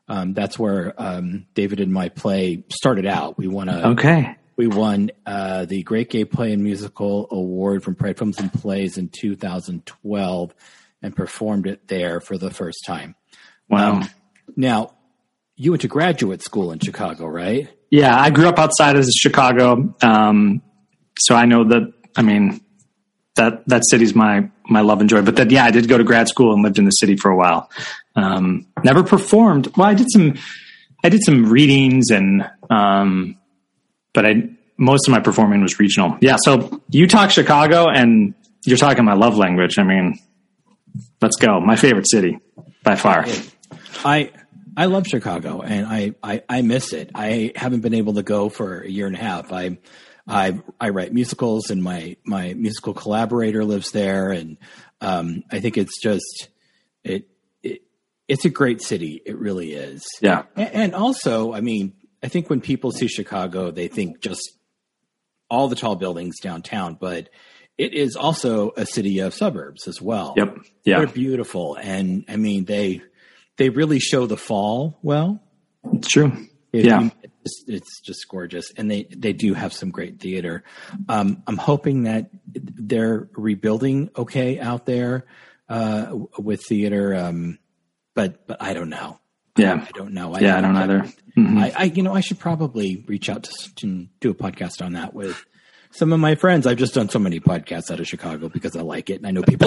Um, that's where um, David and my play started out. We won a okay. We won uh, the Great Gay Play and Musical Award from Pride Films and Plays in two thousand twelve and performed it there for the first time. Wow. Um, now, you went to graduate school in Chicago, right? Yeah, I grew up outside of Chicago. Um, so I know that, I mean, that, that city's my, my love and joy. But then, yeah, I did go to grad school and lived in the city for a while. Um, never performed. Well, I did some, I did some readings and, um, but I, most of my performing was regional. Yeah. So you talk Chicago and you're talking my love language. I mean, let's go. My favorite city by far. I, I love Chicago and I, I, I miss it. I haven't been able to go for a year and a half. I, I, I write musicals and my, my musical collaborator lives there. And, um, I think it's just, it, it, it's a great city. It really is. Yeah. And, and also, I mean, I think when people see Chicago, they think just all the tall buildings downtown, but it is also a city of suburbs as well. Yep. Yeah. They're beautiful. And I mean, they, they really show the fall well. It's true. It, yeah. It's, it's just gorgeous. And they, they do have some great theater. Um, I'm hoping that they're rebuilding okay out there, uh, with theater. Um, but, but I don't know. Yeah. I don't know. I, yeah, I don't I, either. Mm-hmm. I, I, you know, I should probably reach out to, to do a podcast on that with some of my friends. I've just done so many podcasts out of Chicago because I like it and I know people.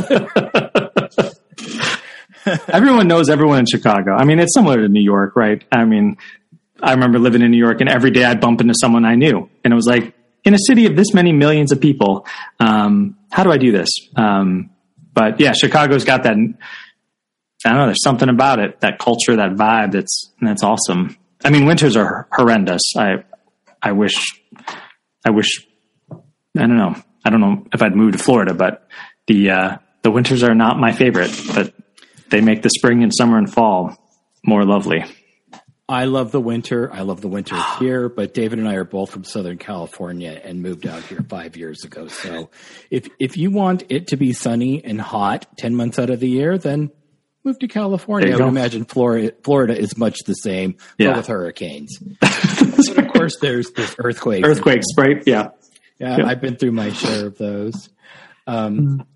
Everyone knows everyone in Chicago. I mean, it's similar to New York, right? I mean, I remember living in New York and every day I'd bump into someone I knew and it was like, in a city of this many millions of people, um, how do I do this? Um, but yeah, Chicago's got that, I don't know, there's something about it, that culture, that vibe. That's, that's awesome. I mean, winters are horrendous. I, I wish, I wish, I don't know. I don't know if I'd move to Florida, but the, uh, the winters are not my favorite, but they make the spring and summer and fall more lovely. I love the winter. I love the winter here, but David and I are both from Southern California and moved out here five years ago. So if, if you want it to be sunny and hot ten months out of the year, then move to California. I would imagine Florida, Florida is much the same, yeah. but with hurricanes. But of course, there's, there's earthquakes. Earthquakes, right? Yeah. Yeah, yeah. I've been through my share of those. Um,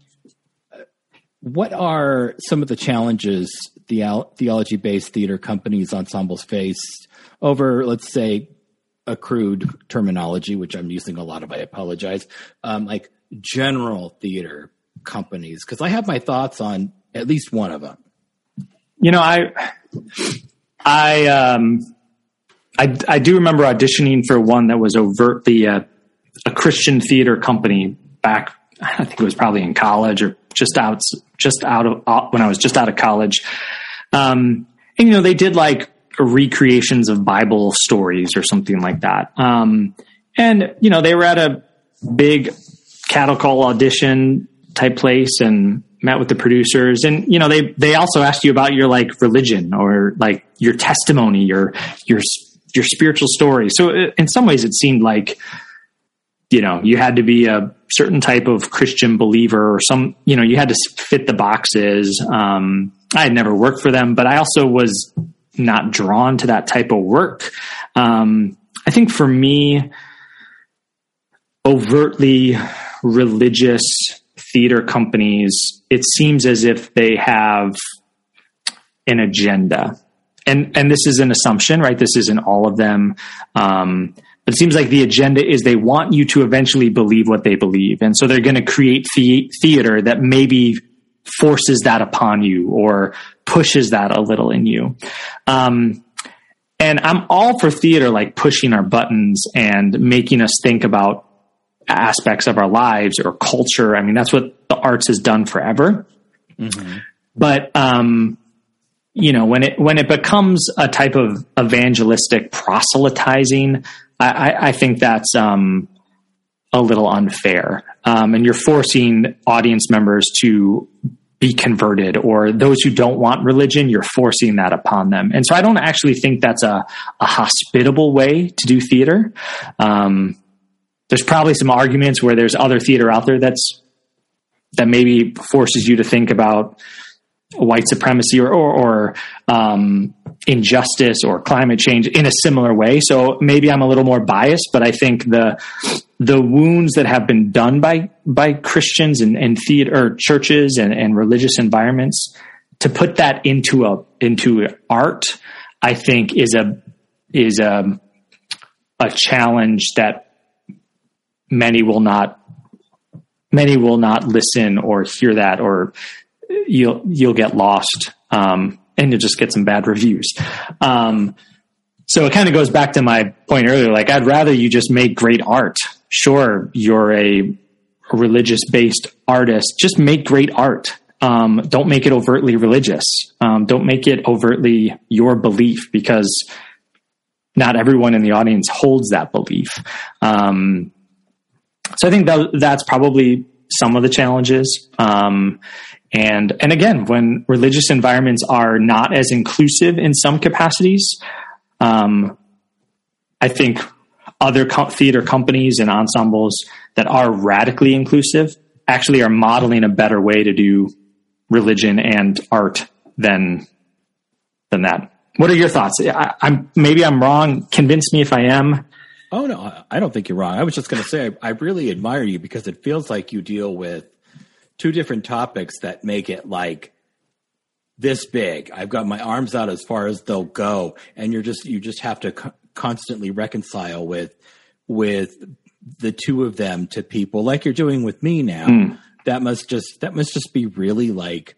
what are some of the challenges the theology-based theater companies, ensembles face over, let's say, a crude terminology, which I'm using a lot of, I apologize, um, like general theater companies? Because I have my thoughts on at least one of them. You know, I, I, um, I, I do remember auditioning for one that was overtly uh, a Christian theater company back. I think it was probably in college or just out, just out of when I was just out of college. Um, and you know, they did like recreations of Bible stories or something like that. Um, and you know, they were at a big cattle call audition type place and met with the producers. And, you know, they, they also asked you about your like religion or like your testimony, your, your, your spiritual story. So in some ways it seemed like, you know, you had to be a certain type of Christian believer or some, you know, you had to fit the boxes. Um, I had never worked for them, but I also was not drawn to that type of work. Um, I think for me, overtly religious theater companies, it seems as if they have an agenda. And, and this is an assumption, right? This isn't all of them. Um, but it seems like the agenda is they want you to eventually believe what they believe. And so they're going to create the- theater that maybe forces that upon you or pushes that a little in you. Um, and I'm all for theater, like pushing our buttons and making us think about aspects of our lives or culture. I mean, that's what the arts has done forever. Mm-hmm. But, um, you know, when it, when it becomes a type of evangelistic proselytizing, I, I, I think that's, um, a little unfair. Um, and you're forcing audience members to be converted, or those who don't want religion, you're forcing that upon them. And so I don't actually think that's a, a hospitable way to do theater. Um, there's probably some arguments where there's other theater out there that's, that maybe forces you to think about white supremacy or, or, or um, injustice or climate change in a similar way. So maybe I'm a little more biased, but I think the the wounds that have been done by by Christians and, and theater or churches and, and religious environments, to put that into a into art, I think is a is a a challenge that many will not many will not listen or hear that, or you'll you'll get lost um, and you'll just get some bad reviews. Um, so it kind of goes back to my point earlier. Like, I'd rather you just make great art. Sure, you're a religious based artist. Just make great art. Um, don't make it overtly religious. Um, don't make it overtly your belief, because not everyone in the audience holds that belief. Um, so I think that that's probably some of the challenges. Um, and, and again, when religious environments are not as inclusive in some capacities, um, I think other co- theater companies and ensembles that are radically inclusive actually are modeling a better way to do religion and art than, than that. What are your thoughts? I, I'm maybe I'm wrong. Convince me if I am. Oh no, I don't think you're wrong. I was just going to say, I, I really admire you, because it feels like you deal with two different topics that make it like this big. I've got my arms out as far as they'll go, and you're just you just have to co- constantly reconcile with with the two of them to people, like you're doing with me now. Mm. That must just that must just be really like,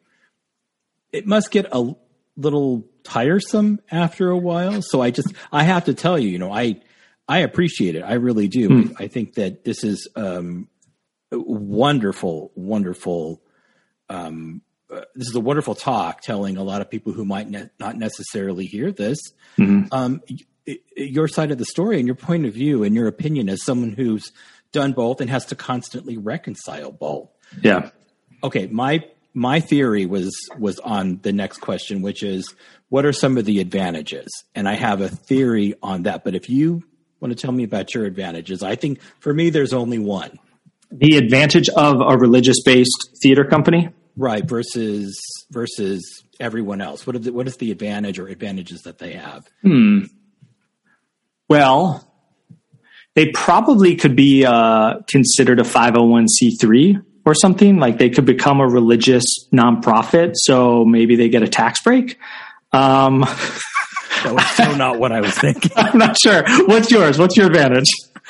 it must get a little tiresome after a while. So I just I have to tell you, you know, I I appreciate it. I really do. Mm. I think that this is um, wonderful, wonderful. Um, uh, this is a wonderful talk, telling a lot of people who might ne- not necessarily hear this, mm-hmm. um, y- your side of the story and your point of view and your opinion as someone who's done both and has to constantly reconcile both. Yeah. Okay. My my theory was was on the next question, which is, what are some of the advantages? And I have a theory on that. But if you want to tell me about your advantages, I think for me, there's only one. The advantage of a religious-based theater company? Right, versus versus everyone else. What, are the, what is the advantage or advantages that they have? Hmm. Well, they probably could be uh, considered a five oh one c three or something. Like, they could become a religious nonprofit, so maybe they get a tax break. Um, that was so not what I was thinking. I'm not sure. What's yours? What's your advantage?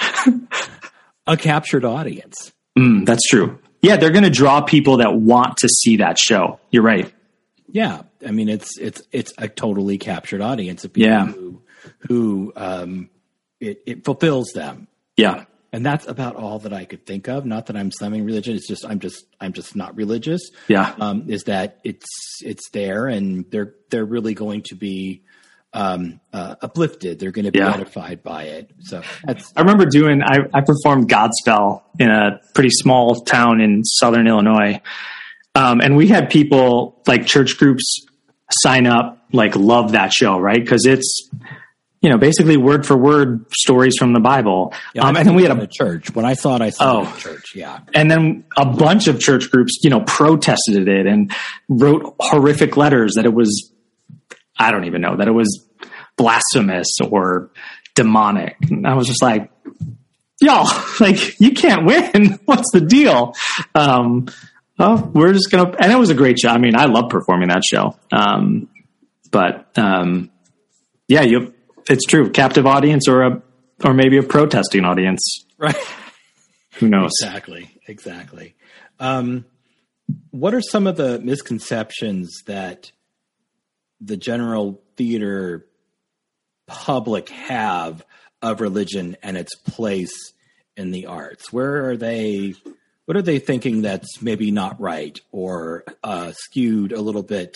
A captured audience. Mm, that's true. Yeah, they're going to draw people that want to see that show. You're right. Yeah, I mean, it's it's it's a totally captured audience of people yeah. who who um, it, it fulfills them. Yeah, and that's about all that I could think of. Not that I'm slamming religion. It's just I'm just I'm just not religious. Yeah, um, is that it's it's there, and they're they're really going to be um, uh, uplifted. They're going to be yeah. edified by it. So that's, I remember doing, I, I performed Godspell in a pretty small town in Southern Illinois. Um, and we had people like church groups sign up, like love that show, right? Cause it's, you know, basically word for word stories from the Bible. Yeah, um, and then we had a, a church. When I saw it, I saw oh, it in church. Yeah. And then a bunch of church groups, you know, protested it and wrote horrific letters that it was, I don't even know, that it was blasphemous or demonic. And I was just like, y'all, like, you can't win. What's the deal? Um, oh, we're just going to, and it was a great show. I mean, I love performing that show. Um, but, um, yeah, you, it's true. Captive audience or a, or maybe a protesting audience. Right. Who knows? Exactly. Exactly. Um, what are some of the misconceptions that the general theater public have of religion and its place in the arts? Where are they, what are they thinking that's maybe not right or uh, skewed a little bit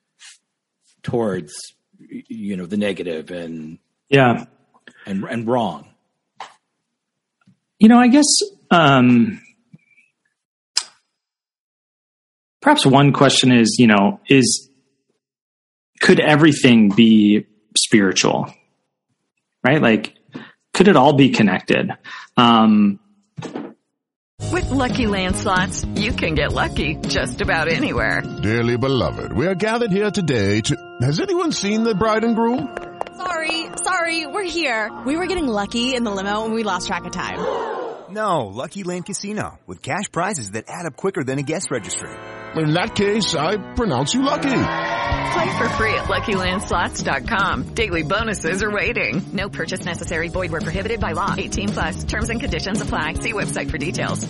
towards, you know, the negative and, yeah, and, and wrong? You know, I guess, um, perhaps one question is, you know, is, could everything be spiritual, right? Like, could it all be connected? Um, With Lucky Land Slots, you can get lucky just about anywhere. Dearly beloved, we are gathered here today to... Has anyone seen the bride and groom? Sorry, sorry, we're here. We were getting lucky in the limo and we lost track of time. No, Lucky Land Casino, with cash prizes that add up quicker than a guest registry. In that case, I pronounce you lucky. Play for free at Lucky Land Slots dot com. Daily bonuses are waiting. No purchase necessary. Void where prohibited by law. eighteen plus. Terms and conditions apply. See website for details.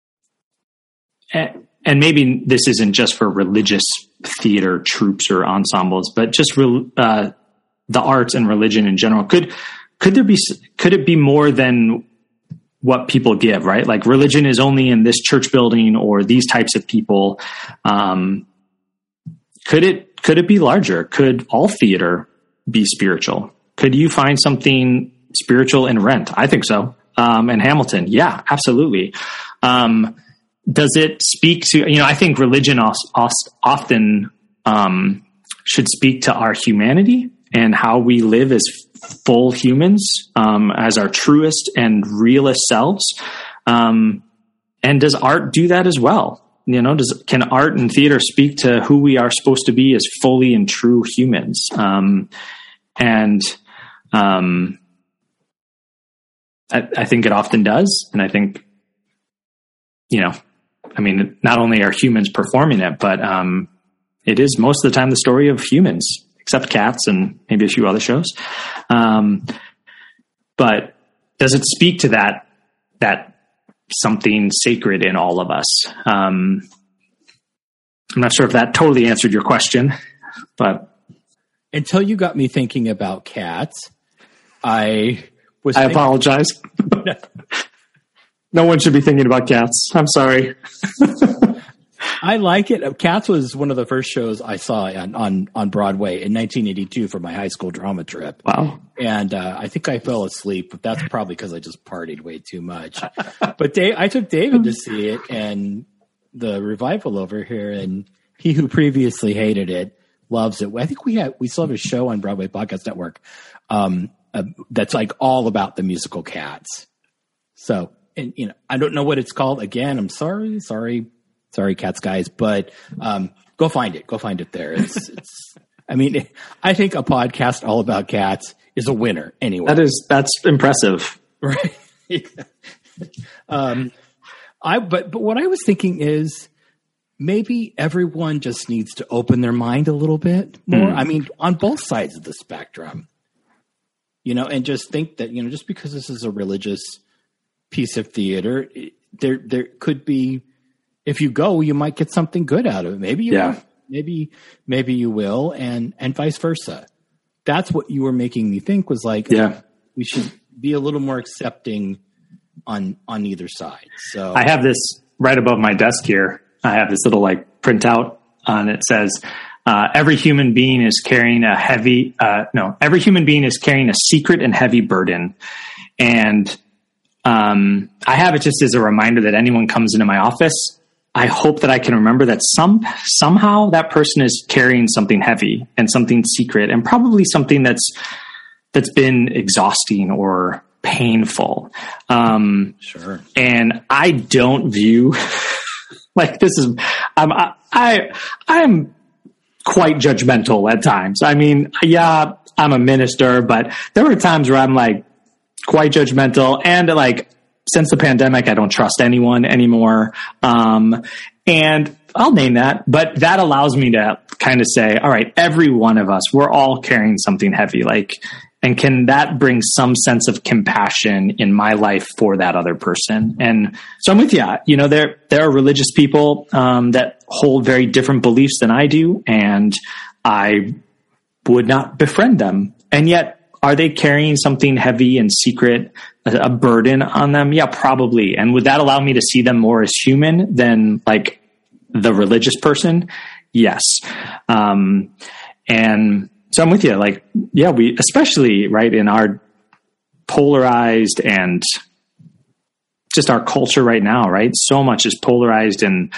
And, and maybe this isn't just for religious theater troupes or ensembles, but just re, uh, the arts and religion in general. Could could there be could it be more than what people give, right? Like religion is only in this church building or these types of people. Um, could it, could it be larger? Could all theater be spiritual? Could you find something spiritual in Rent? I think so. Um, and Hamilton. Yeah, absolutely. Um, does it speak to, you know, I think religion often, um, should speak to our humanity and how we live as full humans, um, as our truest and realest selves. Um, and does art do that as well? You know, does, can art and theater speak to who we are supposed to be as fully and true humans? Um, and, um, I, I think it often does. And I think, you know, I mean, not only are humans performing it, but, um, it is most of the time the story of humans, except Cats and maybe a few other shows. Um, but does it speak to that, that something sacred in all of us? Um, I'm not sure if that totally answered your question, but. Until you got me thinking about Cats, I was. I thinking- apologize. No one should be thinking about Cats. I'm sorry. I like it. Cats was one of the first shows I saw on, on, on Broadway in nineteen eighty-two for my high school drama trip. Wow. And uh, I think I fell asleep, but that's probably because I just partied way too much. But Dave, I took David to see it and the revival over here, and he who previously hated it loves it. I think we have, we still have a show on Broadway Podcast Network um, uh, that's like all about the musical Cats. So, and you know, I don't know what it's called. Again, I'm sorry, sorry. Sorry, Cats guys, but um, go find it. Go find it there. It's, it's. I mean, I think a podcast all about cats is a winner anyway. That is, that's impressive, right? um, I but but what I was thinking is maybe everyone just needs to open their mind a little bit more. Mm. I mean, on both sides of the spectrum, you know, and just think that, you know, just because this is a religious piece of theater, there there could be. If you go, you might get something good out of it. Maybe you yeah. will. Maybe maybe you will, and and vice versa. That's what you were making me think was like, yeah, we should be a little more accepting on on either side. So I have this right above my desk here. I have this little like printout on it says, uh, every human being is carrying a heavy, uh, no, every human being is carrying a secret and heavy burden. And um, I have it just as a reminder that anyone comes into my office, I hope that I can remember that some somehow that person is carrying something heavy and something secret, and probably something that's that's been exhausting or painful. Um, sure. And I don't view like this is um, I I I'm quite judgmental at times. I mean, yeah, I'm a minister, but there were times where I'm like quite judgmental, and like. Since the pandemic, I don't trust anyone anymore. Um, and I'll name that, but that allows me to kind of say, all right, every one of us, we're all carrying something heavy. Like, and can that bring some sense of compassion in my life for that other person? And so I'm with you. You know, there, there are religious people, um, that hold very different beliefs than I do, and I would not befriend them. And yet, are they carrying something heavy and secret, a burden on them? Yeah, probably. And would that allow me to see them more as human than like the religious person? Yes. Um, and so I'm with you. Like, yeah, we, especially right in our polarized and just our culture right now, right? So much is polarized, and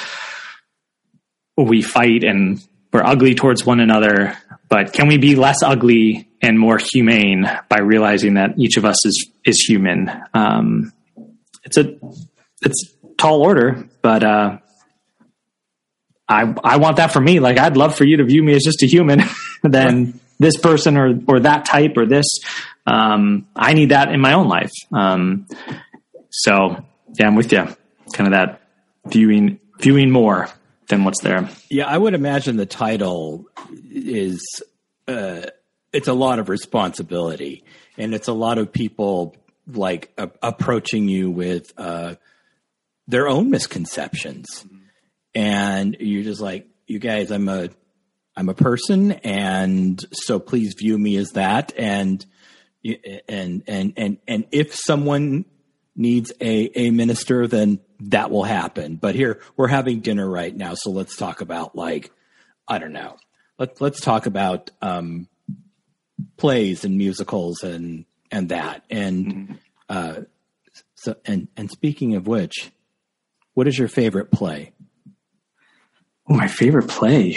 we fight and we're ugly towards one another, but can we be less ugly and more humane by realizing that each of us is, is human? Um, it's a, it's tall order, but uh, I I want that for me. Like, I'd love for you to view me as just a human, than right. this person or or that type or this. Um, I need that in my own life. Um, so yeah, I'm with you. Kind of that viewing viewing more than what's there. Yeah, I would imagine the title is uh, it's a lot of responsibility, and it's a lot of people like uh, approaching you with uh, their own misconceptions, mm-hmm. and you're just like, you guys, I'm a I'm a person, and so please view me as that, and and and and and if someone needs a a minister, then that will happen. But here we're having dinner right now, so let's talk about, like, I don't know. Let's let's talk about um, plays and musicals and and that. And mm-hmm. uh, so and and speaking of which, what is your favorite play? Oh, my favorite play.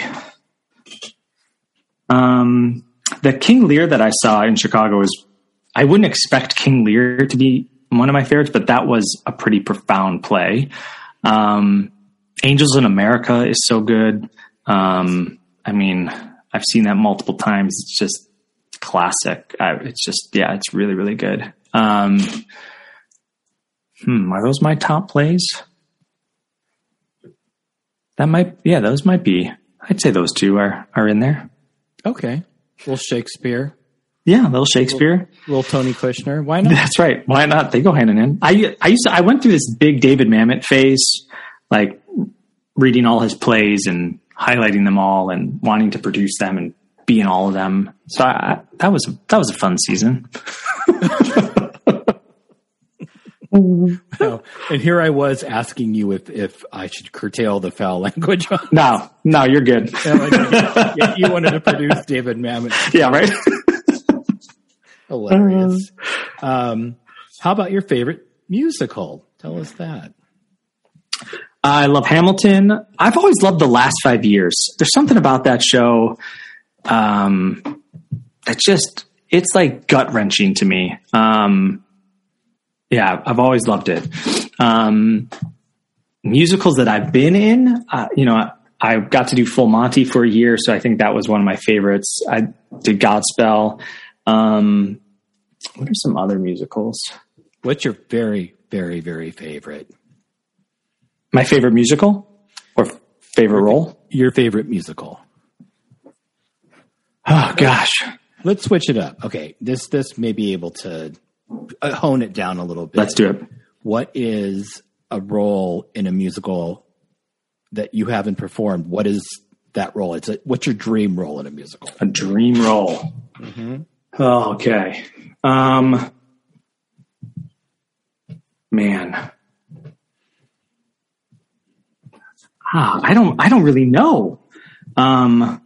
Um, the King Lear that I saw in Chicago is. I wouldn't expect King Lear to be one of my favorites, but that was a pretty profound play. Um, Angels in America is so good. Um, I mean, I've seen that multiple times. It's just classic. I, it's just, yeah, it's really, really good. Um, hmm, are those my top plays? That might, yeah, those might be. I'd say those two are, are in there. Okay. Well, Shakespeare. Yeah, a little Shakespeare. Little, little Tony Kushner. Why not? That's right. Why not? They go hand in hand. I I used to, I went through this big David Mamet phase, like reading all his plays and highlighting them all and wanting to produce them and be in all of them. So I, that was that was a fun season. No, and here I was asking you if, if I should curtail the foul language. On no, no, you're good. Yeah, you wanted to produce David Mamet. Yeah, right. Hilarious. Um, how about your favorite musical? Tell us that. I love Hamilton. I've always loved The Last Five Years. There's something about that show um, that just, it's like gut wrenching to me. Um, yeah, I've always loved it. Um, musicals that I've been in, uh, you know, I, I got to do Full Monty for a year, so I think that was one of my favorites. I did Godspell. Um, what are some other musicals? What's your very, very, very favorite? My favorite musical or favorite your, role? Your favorite musical. Oh gosh. Let's switch it up. Okay. This, this may be able to hone it down a little bit. Let's do it. What is a role in a musical that you haven't performed? What is that role? It's a, what's your dream role in a musical? A dream role. Mm-hmm. Oh, okay. Um, man. Ah, I don't, I don't really know. Um,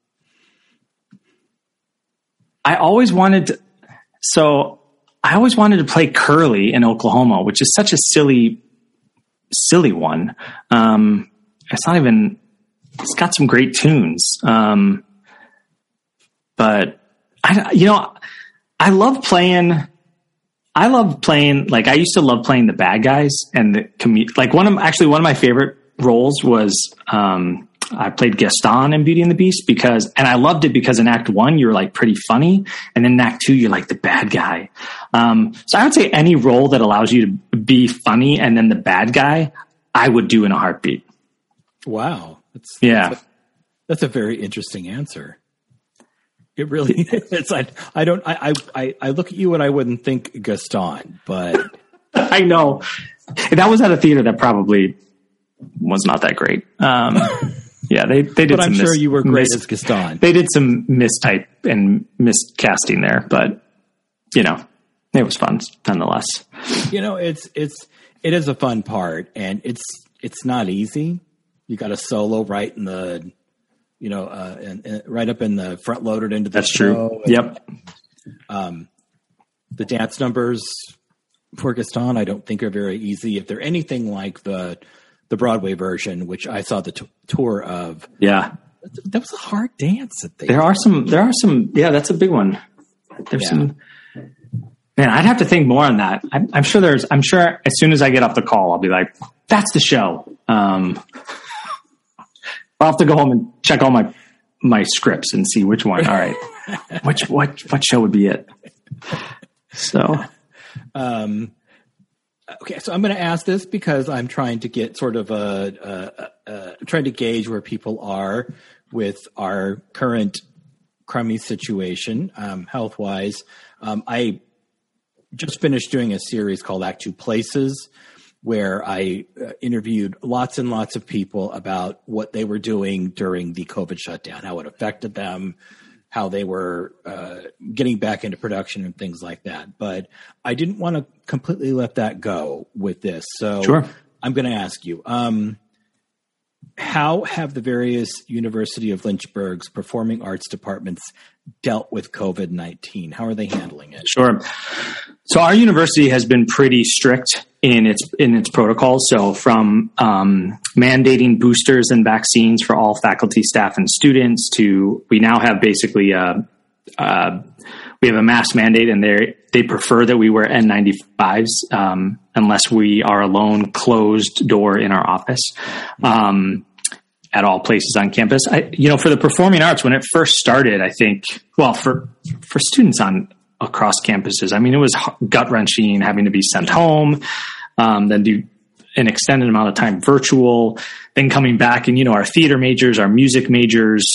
I always wanted to, so I always wanted to play Curly in Oklahoma, which is such a silly, silly one. Um, it's not even, it's got some great tunes. Um, but I, you know, I love playing, I love playing, like I used to love playing the bad guys and the commu- like one of, actually one of my favorite roles was, um, I played Gaston in Beauty and the Beast because, and I loved it because in act one, you're like pretty funny. And then in act two, you're like the bad guy. Um, so I would say any role that allows you to be funny and then the bad guy, I would do in a heartbeat. Wow. That's, yeah. That's a, that's a very interesting answer. It really is. I, I don't, I, I, I look at you and I wouldn't think Gaston, but I know that was at a theater that probably was not that great. Um, yeah, they, they did but some I'm mis- sure you were great mis- as Gaston. They did some mistype and miscasting there, but you know, it was fun nonetheless. You know, it's, it's, it is a fun part and it's, it's not easy. You got a solo right in the, you know, uh, and, and right up in the front loaded into the That's show. true. Yep. Um, the dance numbers for Gaston, I don't think are very easy. If they're anything like the, the Broadway version, which I saw the t- tour of. Yeah. That was a hard dance. That they there are some, there are some, yeah, that's a big one. There's yeah. some, Man, I'd have to think more on that. I'm, I'm sure there's, I'm sure as soon as I get off the call, I'll be like, that's the show. Um, I'll have to go home and check all my, my scripts and see which one. All right. which, what, what show would be it? So, um, okay. So I'm going to ask this because I'm trying to get sort of a, a, a, a trying to gauge where people are with our current crummy situation, um, health wise. Um, I just finished doing a series called Act Two Places, where I uh, interviewed lots and lots of people about what they were doing during the COVID shutdown, how it affected them, how they were uh, getting back into production and things like that. But I didn't want to completely let that go with this. So sure. I'm going to ask you, um, how have the various University of Lynchburg's performing arts departments dealt with COVID nineteen? How are they handling it? Sure. So our university has been pretty strict in its in its protocols. So from um, mandating boosters and vaccines for all faculty, staff, and students to we now have basically a, uh, we have a mask mandate, and they they prefer that we wear N ninety-fives um, unless we are alone, closed door in our office. Um, at all places on campus. I, you know, for the performing arts, when it first started, I think, well, for, for students on across campuses, I mean, it was gut wrenching having to be sent home, um, then do an extended amount of time virtual, then coming back. And, you know, our theater majors, our music majors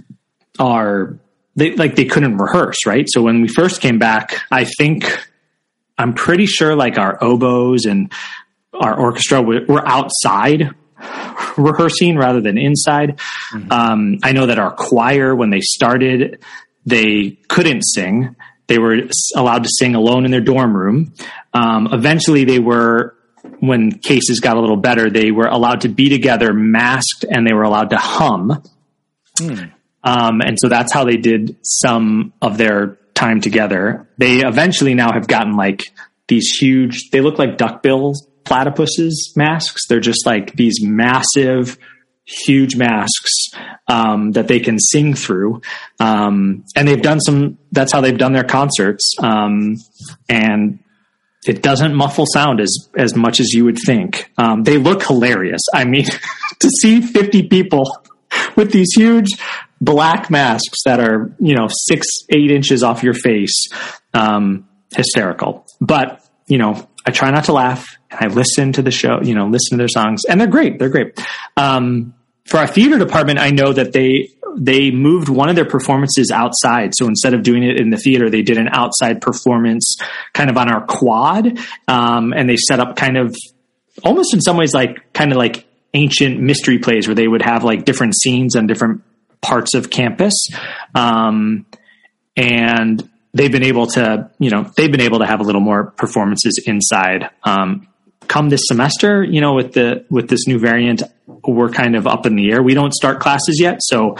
are they like, they couldn't rehearse. Right. So when we first came back, I think I'm pretty sure like our oboes and our orchestra were, were outside rehearsing rather than inside. Mm-hmm. Um, I know that our choir, when they started, they couldn't sing. They were allowed to sing alone in their dorm room. Um, eventually they were, when cases got a little better, they were allowed to be together masked and they were allowed to hum. Mm. Um, and so that's how they did some of their time together. They eventually now have gotten like these huge, they look like duckbills, platypuses masks. They're just like these massive, huge masks um, that they can sing through. Um, and they've done some, that's how they've done their concerts. Um, and it doesn't muffle sound as, as much as you would think. Um, they look hilarious. I mean, to see fifty people with these huge black masks that are, you know, six, eight inches off your face, um, hysterical. But, you know, I try not to laugh. I listen to the show, you know, listen to their songs, and they're great. They're great. Um, for our theater department, I know that they, they moved one of their performances outside. So instead of doing it in the theater, they did an outside performance kind of on our quad. Um, and they set up kind of almost in some ways, like kind of like ancient mystery plays where they would have like different scenes on different parts of campus. Um, and they've been able to, you know, they've been able to have a little more performances inside. Um, come this semester, you know, with the, with this new variant, we're kind of up in the air. We don't start classes yet. So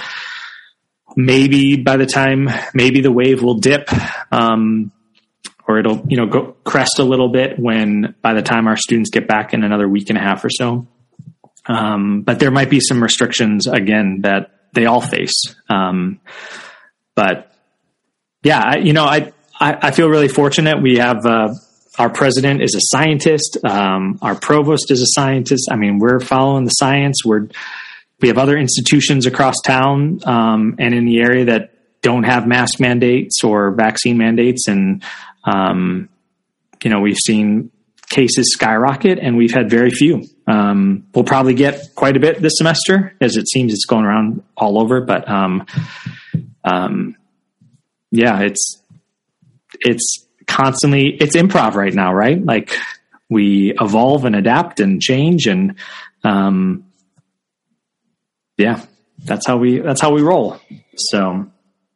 maybe by the time, maybe the wave will dip, um, or it'll, you know, go crest a little bit when, by the time our students get back in another week and a half or so. Um, but there might be some restrictions again that they all face. Um, but yeah, I, you know, I, I, I feel really fortunate. We have, uh, our president is a scientist. Um, our provost is a scientist. I mean, we're following the science. We're, we have other institutions across town, um, and in the area that don't have mask mandates or vaccine mandates. And, um, you know, we've seen cases skyrocket and we've had very few. Um, we'll probably get quite a bit this semester, as it seems it's going around all over, but, um, um, yeah, it's, it's constantly, it's improv right now, right? Like we evolve and adapt and change. And, um, yeah, that's how we, that's how we roll. So.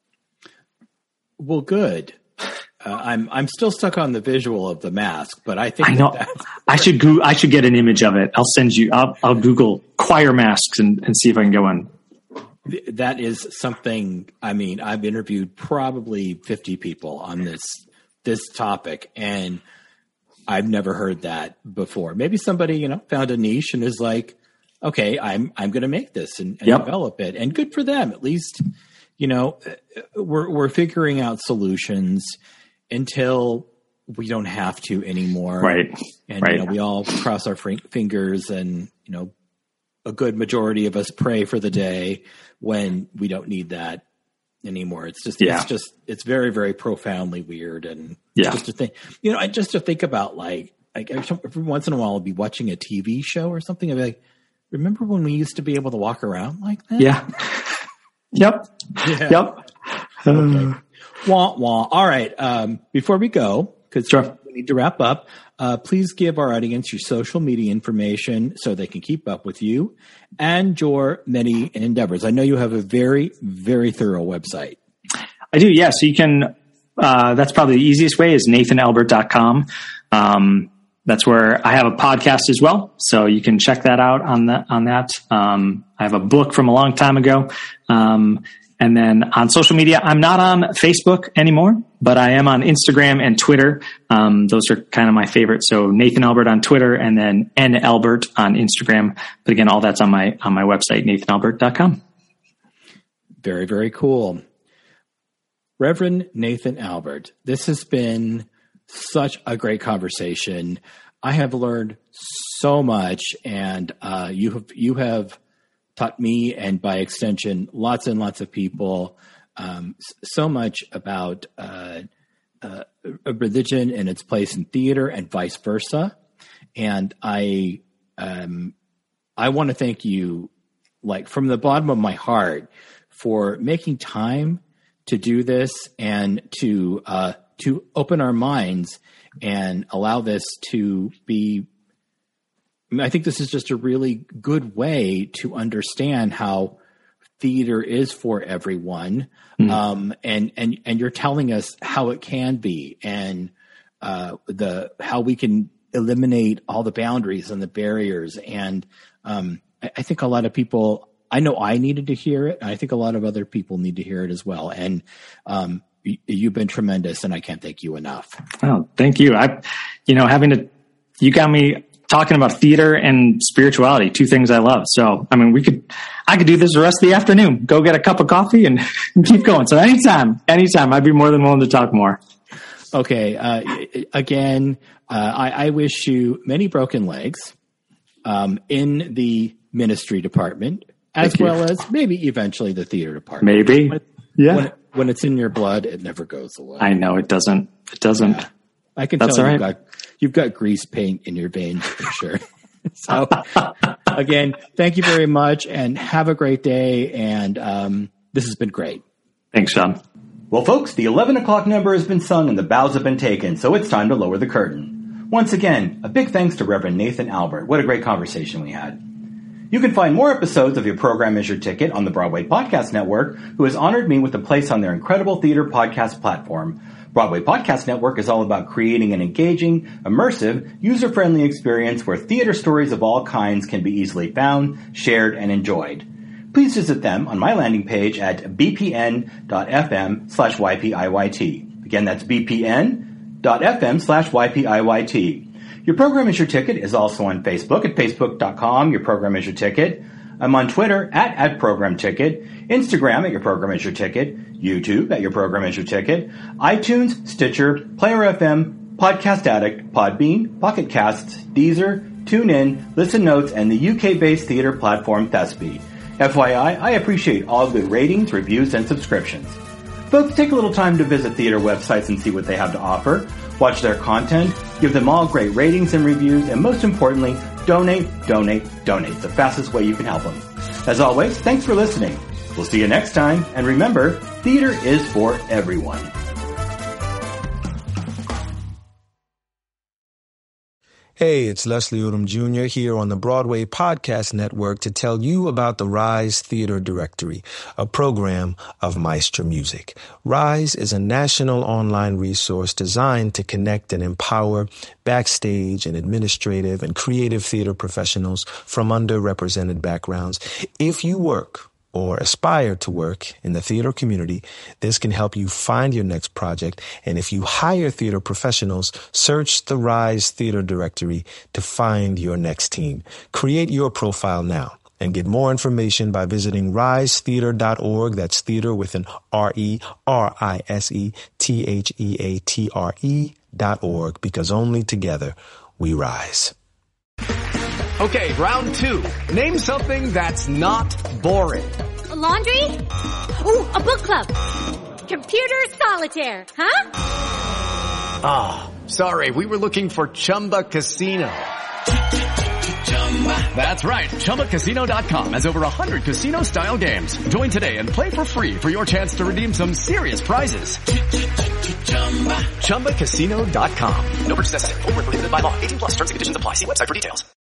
Well, good. Uh, I'm, I'm still stuck on the visual of the mask, but I think I know that I should go, I should get an image of it. I'll send you, I'll, I'll Google choir masks and, and see if I can go in. That is something, I mean, I've interviewed probably fifty people on this, this topic, and I've never heard that before. Maybe somebody, you know, found a niche and is like, okay, I'm, I'm going to make this and, and yep. develop it, and good for them. At least, you know, we're, we're figuring out solutions until we don't have to anymore. Right. And, right. you know, we all cross our fr- fingers and, you know, a good majority of us pray for the day when we don't need that anymore. It's just, yeah. it's just, it's very, very profoundly weird. And yeah. just to think, you know, I just to think about like, like every once in a while I'll be watching a T V show or something. I'll be like, remember when we used to be able to walk around like that? Yeah. Yep. Yeah. Yep. Okay. Wah, wah. All right. Um, before we go, because sure. we need to wrap up, uh, please give our audience your social media information so they can keep up with you and your many endeavors. I know you have a very, very thorough website. I do, yeah. So you can, uh, that's probably the easiest way is nathan albert dot com. Um, that's where I have a podcast as well. So you can check that out on that, on that. Um, I have a book from a long time ago. Um, And then on social media, I'm not on Facebook anymore, but I am on Instagram and Twitter. Um, those are kind of my favorites. So Nathan Albert on Twitter and then N Albert on Instagram. But again, all that's on my, on my website, nathan albert dot com. Very, very cool. Reverend Nathan Albert, this has been such a great conversation. I have learned so much, and uh, you have, you have, taught me, and by extension, lots and lots of people, um, so much about uh, uh, religion and its place in theater, and vice versa. And I, um, I want to thank you, like from the bottom of my heart, for making time to do this and to uh, to open our minds and allow this to be. I mean, I think this is just a really good way to understand how theater is for everyone. Mm. Um, and, and, and you're telling us how it can be and, uh, the, how we can eliminate all the boundaries and the barriers. And, um, I, I think a lot of people, I know I needed to hear it. And I think a lot of other people need to hear it as well. And, um, you, you've been tremendous, and I can't thank you enough. Oh, thank you. I, you know, having to, you got me talking about theater and spirituality, two things I love. So, I mean, we could, I could do this the rest of the afternoon, go get a cup of coffee and keep going. So anytime, anytime, I'd be more than willing to talk more. Okay. Uh, again, uh, I, I wish you many broken legs, um, in the ministry department, as Thank well you. as maybe eventually the theater department. Maybe. When, yeah. When, when it's in your blood, it never goes away. I know it doesn't, it doesn't. Yeah. I can That's tell all you've right. got, you've got grease paint in your veins for sure. So again, thank you very much and have a great day. And um, this has been great. Thanks, Sean. Well, folks, the eleven o'clock number has been sung and the bows have been taken, so it's time to lower the curtain. Once again, a big thanks to Reverend Nathan Albert. What a great conversation we had. You can find more episodes of Your Program Is Your Ticket on the Broadway Podcast Network, who has honored me with a place on their incredible theater podcast platform. Broadway Podcast Network is all about creating an engaging, immersive, user-friendly experience where theater stories of all kinds can be easily found, shared, and enjoyed. Please visit them on my landing page at bpn.fm slash ypiyt. Again, that's bpn.fm slash ypiyt. Your Program Is Your Ticket is also on Facebook at facebook dot com, Your Program Is Your Ticket. I'm on Twitter at, at Program Ticket, Instagram at Your Program Is Your Ticket, YouTube at Your Program Is Your Ticket, iTunes, Stitcher, Player F M, Podcast Addict, Podbean, Pocket Casts, Deezer, TuneIn, Listen Notes, and the U K-based theater platform Thespy. F Y I, I appreciate all good ratings, reviews, and subscriptions. Folks, take a little time to visit theater websites and see what they have to offer. Watch their content, give them all great ratings and reviews, and most importantly, donate, donate, donate. It's the fastest way you can help them. As always, thanks for listening. We'll see you next time, and remember, theater is for everyone. Hey, it's Leslie Odom Junior here on the Broadway Podcast Network to tell you about the Rise Theater Directory, a program of Maestro Music. Rise is a national online resource designed to connect and empower backstage and administrative and creative theater professionals from underrepresented backgrounds. If you work or aspire to work in the theater community, this can help you find your next project. And if you hire theater professionals, search the Rise Theater Directory to find your next team. Create your profile now and get more information by visiting rise theater dot org. That's theater with an R E, R I S E, T H E A T R E dot org, because only together we rise. Okay, round two. Name something that's not boring. A laundry? Ooh, a book club. Computer solitaire, huh? Ah, oh, sorry, we were looking for Chumba Casino. That's right, Chumba Casino dot com has over one hundred casino-style games. Join today and play for free for your chance to redeem some serious prizes. Chumba Casino dot com. No purchase necessary. Void where prohibited by law. eighteen plus terms and conditions apply. See website for details.